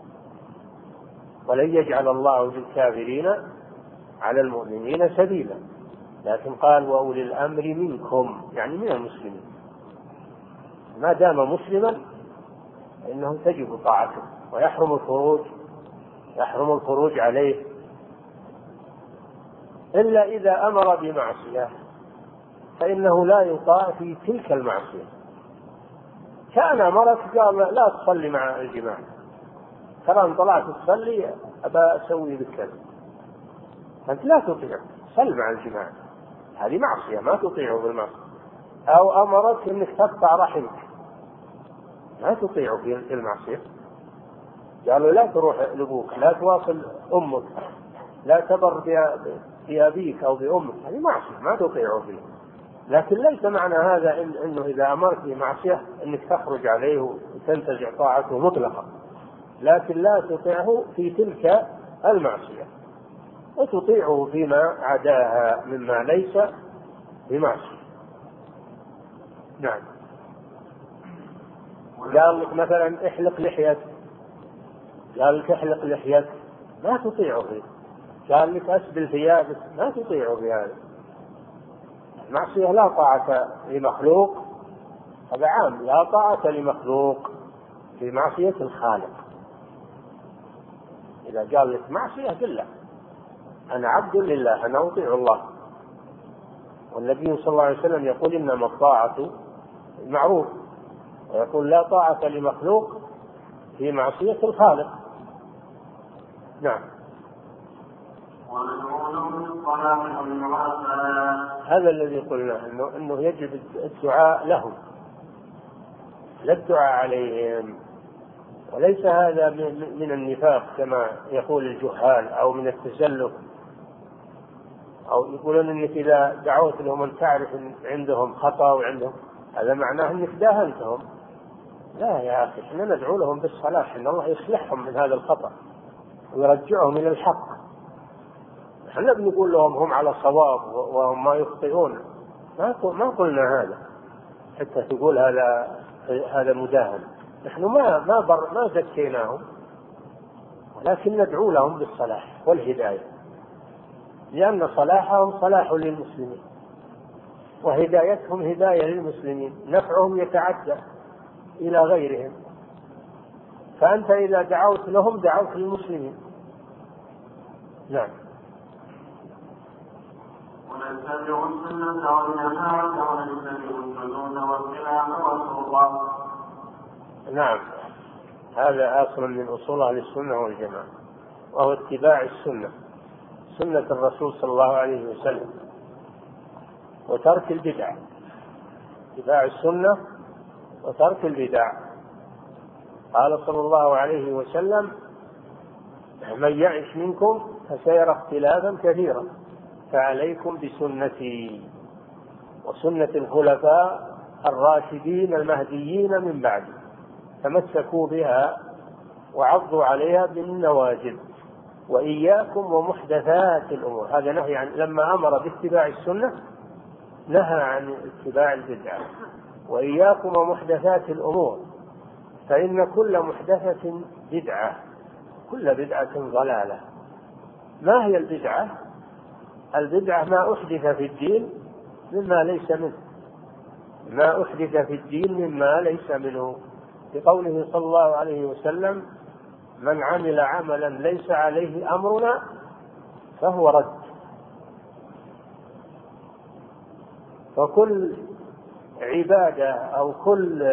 ولن يجعل الله للكافرين على المؤمنين سبيلا، لكن قال: وأولي الأمر منكم يعني من المسلمين، ما دام مسلما فإنه تجب طاعته ويحرم الخروج يحرم الخروج عليه إلا إذا أمر بمعصية فإنه لا يطاع في تلك المعصية. كان أمرك قال: لا تصلي مع الجماعة، ترى طلعت تصلي أبا أسوي بالكذا، أنت لا تطيع، صل مع الجماعة، هذه معصية ما تطيعه بالمعصية. أو أمرك أنك تقطع رحمك، ما تطيعه في المعصية، قالوا: لا تروح لأبوك، لا تواصل أمك، لا تبر بأبيك أو بأمك، هذه معصية ما تطيعه فيه. لكن ليس معنى هذا إن إنه إذا أمرت بمعصية أنك تخرج عليه وتنتزع طاعته مطلقا، لكن لا تطيعه في تلك المعصية، وتطيعه فيما عداها مما ليس بمعصية. نعم. قال لك مثلا احلق لحيتك، قال لك احلق لحيتك ما تطيعه فيه، قال لك أسبل ثيابك ما تطيعه في هذا. المعصية لا طاعة لمخلوق، هذا عام، لا طاعة لمخلوق في معصية الخالق. إذا قال لك معصية قل له: أنا عبد لله، أنا أطيع الله. والنبي صلى الله عليه وسلم يقول: إنما الطاعة المعروف، ويقول: لا طاعة لمخلوق في معصية الخالق. نعم. هذا الذي قلنا إنه, إنه يجب الدعاء لهم، لا الدعاء عليهم، وليس هذا من النفاق كما يقول الجهال أو من التزلف، أو يقولون إنك إذا دعوت لهم أن تعرف إن عندهم خطأ وعندهم، هذا معناه إنك داهنتهم. لا يا أخي، إحنا ندعو لهم بالصلاح إن الله يصلحهم من هذا الخطأ ويرجعهم إلى الحق. احنا بنقول لهم هم على صواب وهم ما يخطئون، ما قلنا هذا حتى تقول هذا هذا مداهن. نحن ما ما بر ما زكيناهم، ولكن ندعو لهم بالصلاح والهداية، لأن صلاحهم صلاح للمسلمين وهدايتهم هداية للمسلمين، نفعهم يتعدى إلى غيرهم، فأنت إذا دعوت لهم دعوت للمسلمين. نعم. ونتبع السنة والجماعة ونجتنب الجنون والخلاف والفرقان. نعم، هذا أصل من أصول أهل السنة والجماعة، وهو اتباع السنة، سنة الرسول صلى الله عليه وسلم، وترك البدع. اتباع السنة وترك البدع. قال صلى الله عليه وسلم: من يعش منكم فسيرى اختلافا كثيرا فعليكم بسنتي وسنة الخلفاء الراشدين المهديين من بعدي، تمسكوا بها وعضوا عليها بالنواجذ، وإياكم ومحدثات الأمور. هذا نهي عن، لما أمر باتباع السنة نهى عن اتباع البدعة. وإياكم ومحدثات الأمور فإن كل محدثة بدعة، كل بدعة ضلالة. ما هي البدعة؟ البدعة ما أحدث في الدين مما ليس منه، ما أحدث في الدين مما ليس منه، بقوله صلى الله عليه وسلم: من عمل عملا ليس عليه أمرنا فهو رد. فكل عبادة أو كل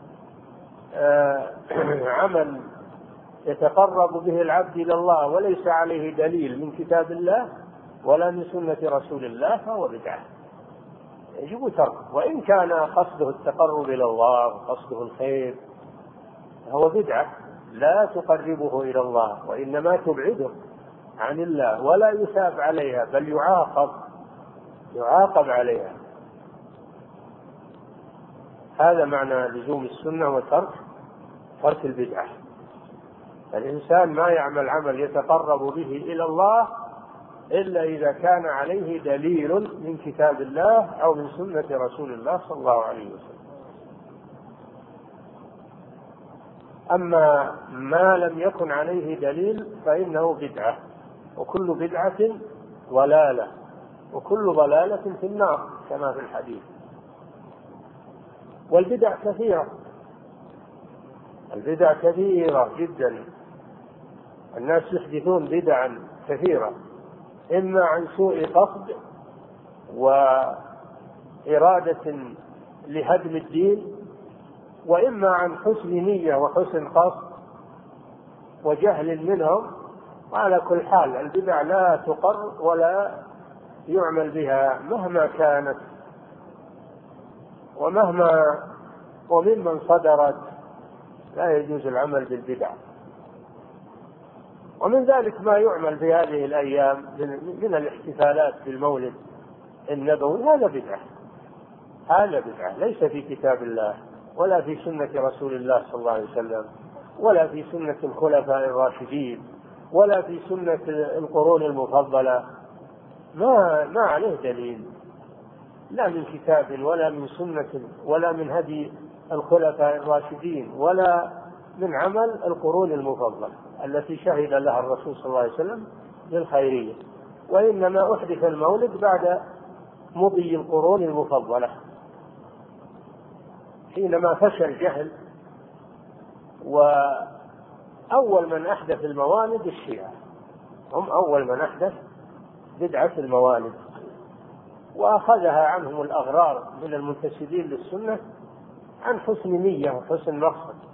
عمل يتقرب به العبد إلى الله وليس عليه دليل من كتاب الله ولا من سنة رسول الله فهو بدعة، يجب تركه. وإن كان قصده التقرب إلى الله وقصده الخير هو بدعة لا تقربه إلى الله، وإنما تبعده عن الله، ولا يثاب عليها بل يعاقب يعاقب عليها. هذا معنى لزوم السنة وترك ترك البدعة. الإنسان ما يعمل عمل يتقرب به إلى الله إلا إذا كان عليه دليل من كتاب الله أو من سنة رسول الله صلى الله عليه وسلم. أما ما لم يكن عليه دليل فإنه بدعة، وكل بدعة ضلالة، وكل ضلالة في النار كما في الحديث. والبدع كثيرة، البدع كثيرة جدا، الناس يحدثون بدعا كثيرة، إما عن سوء قصد وإرادة لهدم الدين، وإما عن حسن نية وحسن قصد وجهل منهم. وعلى كل حال البدع لا تقر ولا يعمل بها مهما كانت ومهما وممن صدرت، لا يجوز العمل بالبدع. ومن ذلك ما يعمل في هذه الأيام من الاحتفالات بالمولد النبوي، هذا بدعة، هذا بدعة ليس في كتاب الله ولا في سنة رسول الله صلى الله عليه وسلم ولا في سنة الخلفاء الراشدين ولا في سنة القرون المفضلة. ما ما عليه دليل لا من كتاب ولا من سنة ولا من هدي الخلفاء الراشدين ولا من عمل القرون المفضلة التي شهد لها الرسول صلى الله عليه وسلم بالخيرية. وإنما أحدث المولد بعد مضي القرون المفضلة حينما فشى الجهل. وأول من أحدث الموالد الشيعة، هم أول من أحدث بدعة الموالد، وأخذها عنهم الأغرار من المنتسبين للسنة عن حسن نية وحسن مقصد.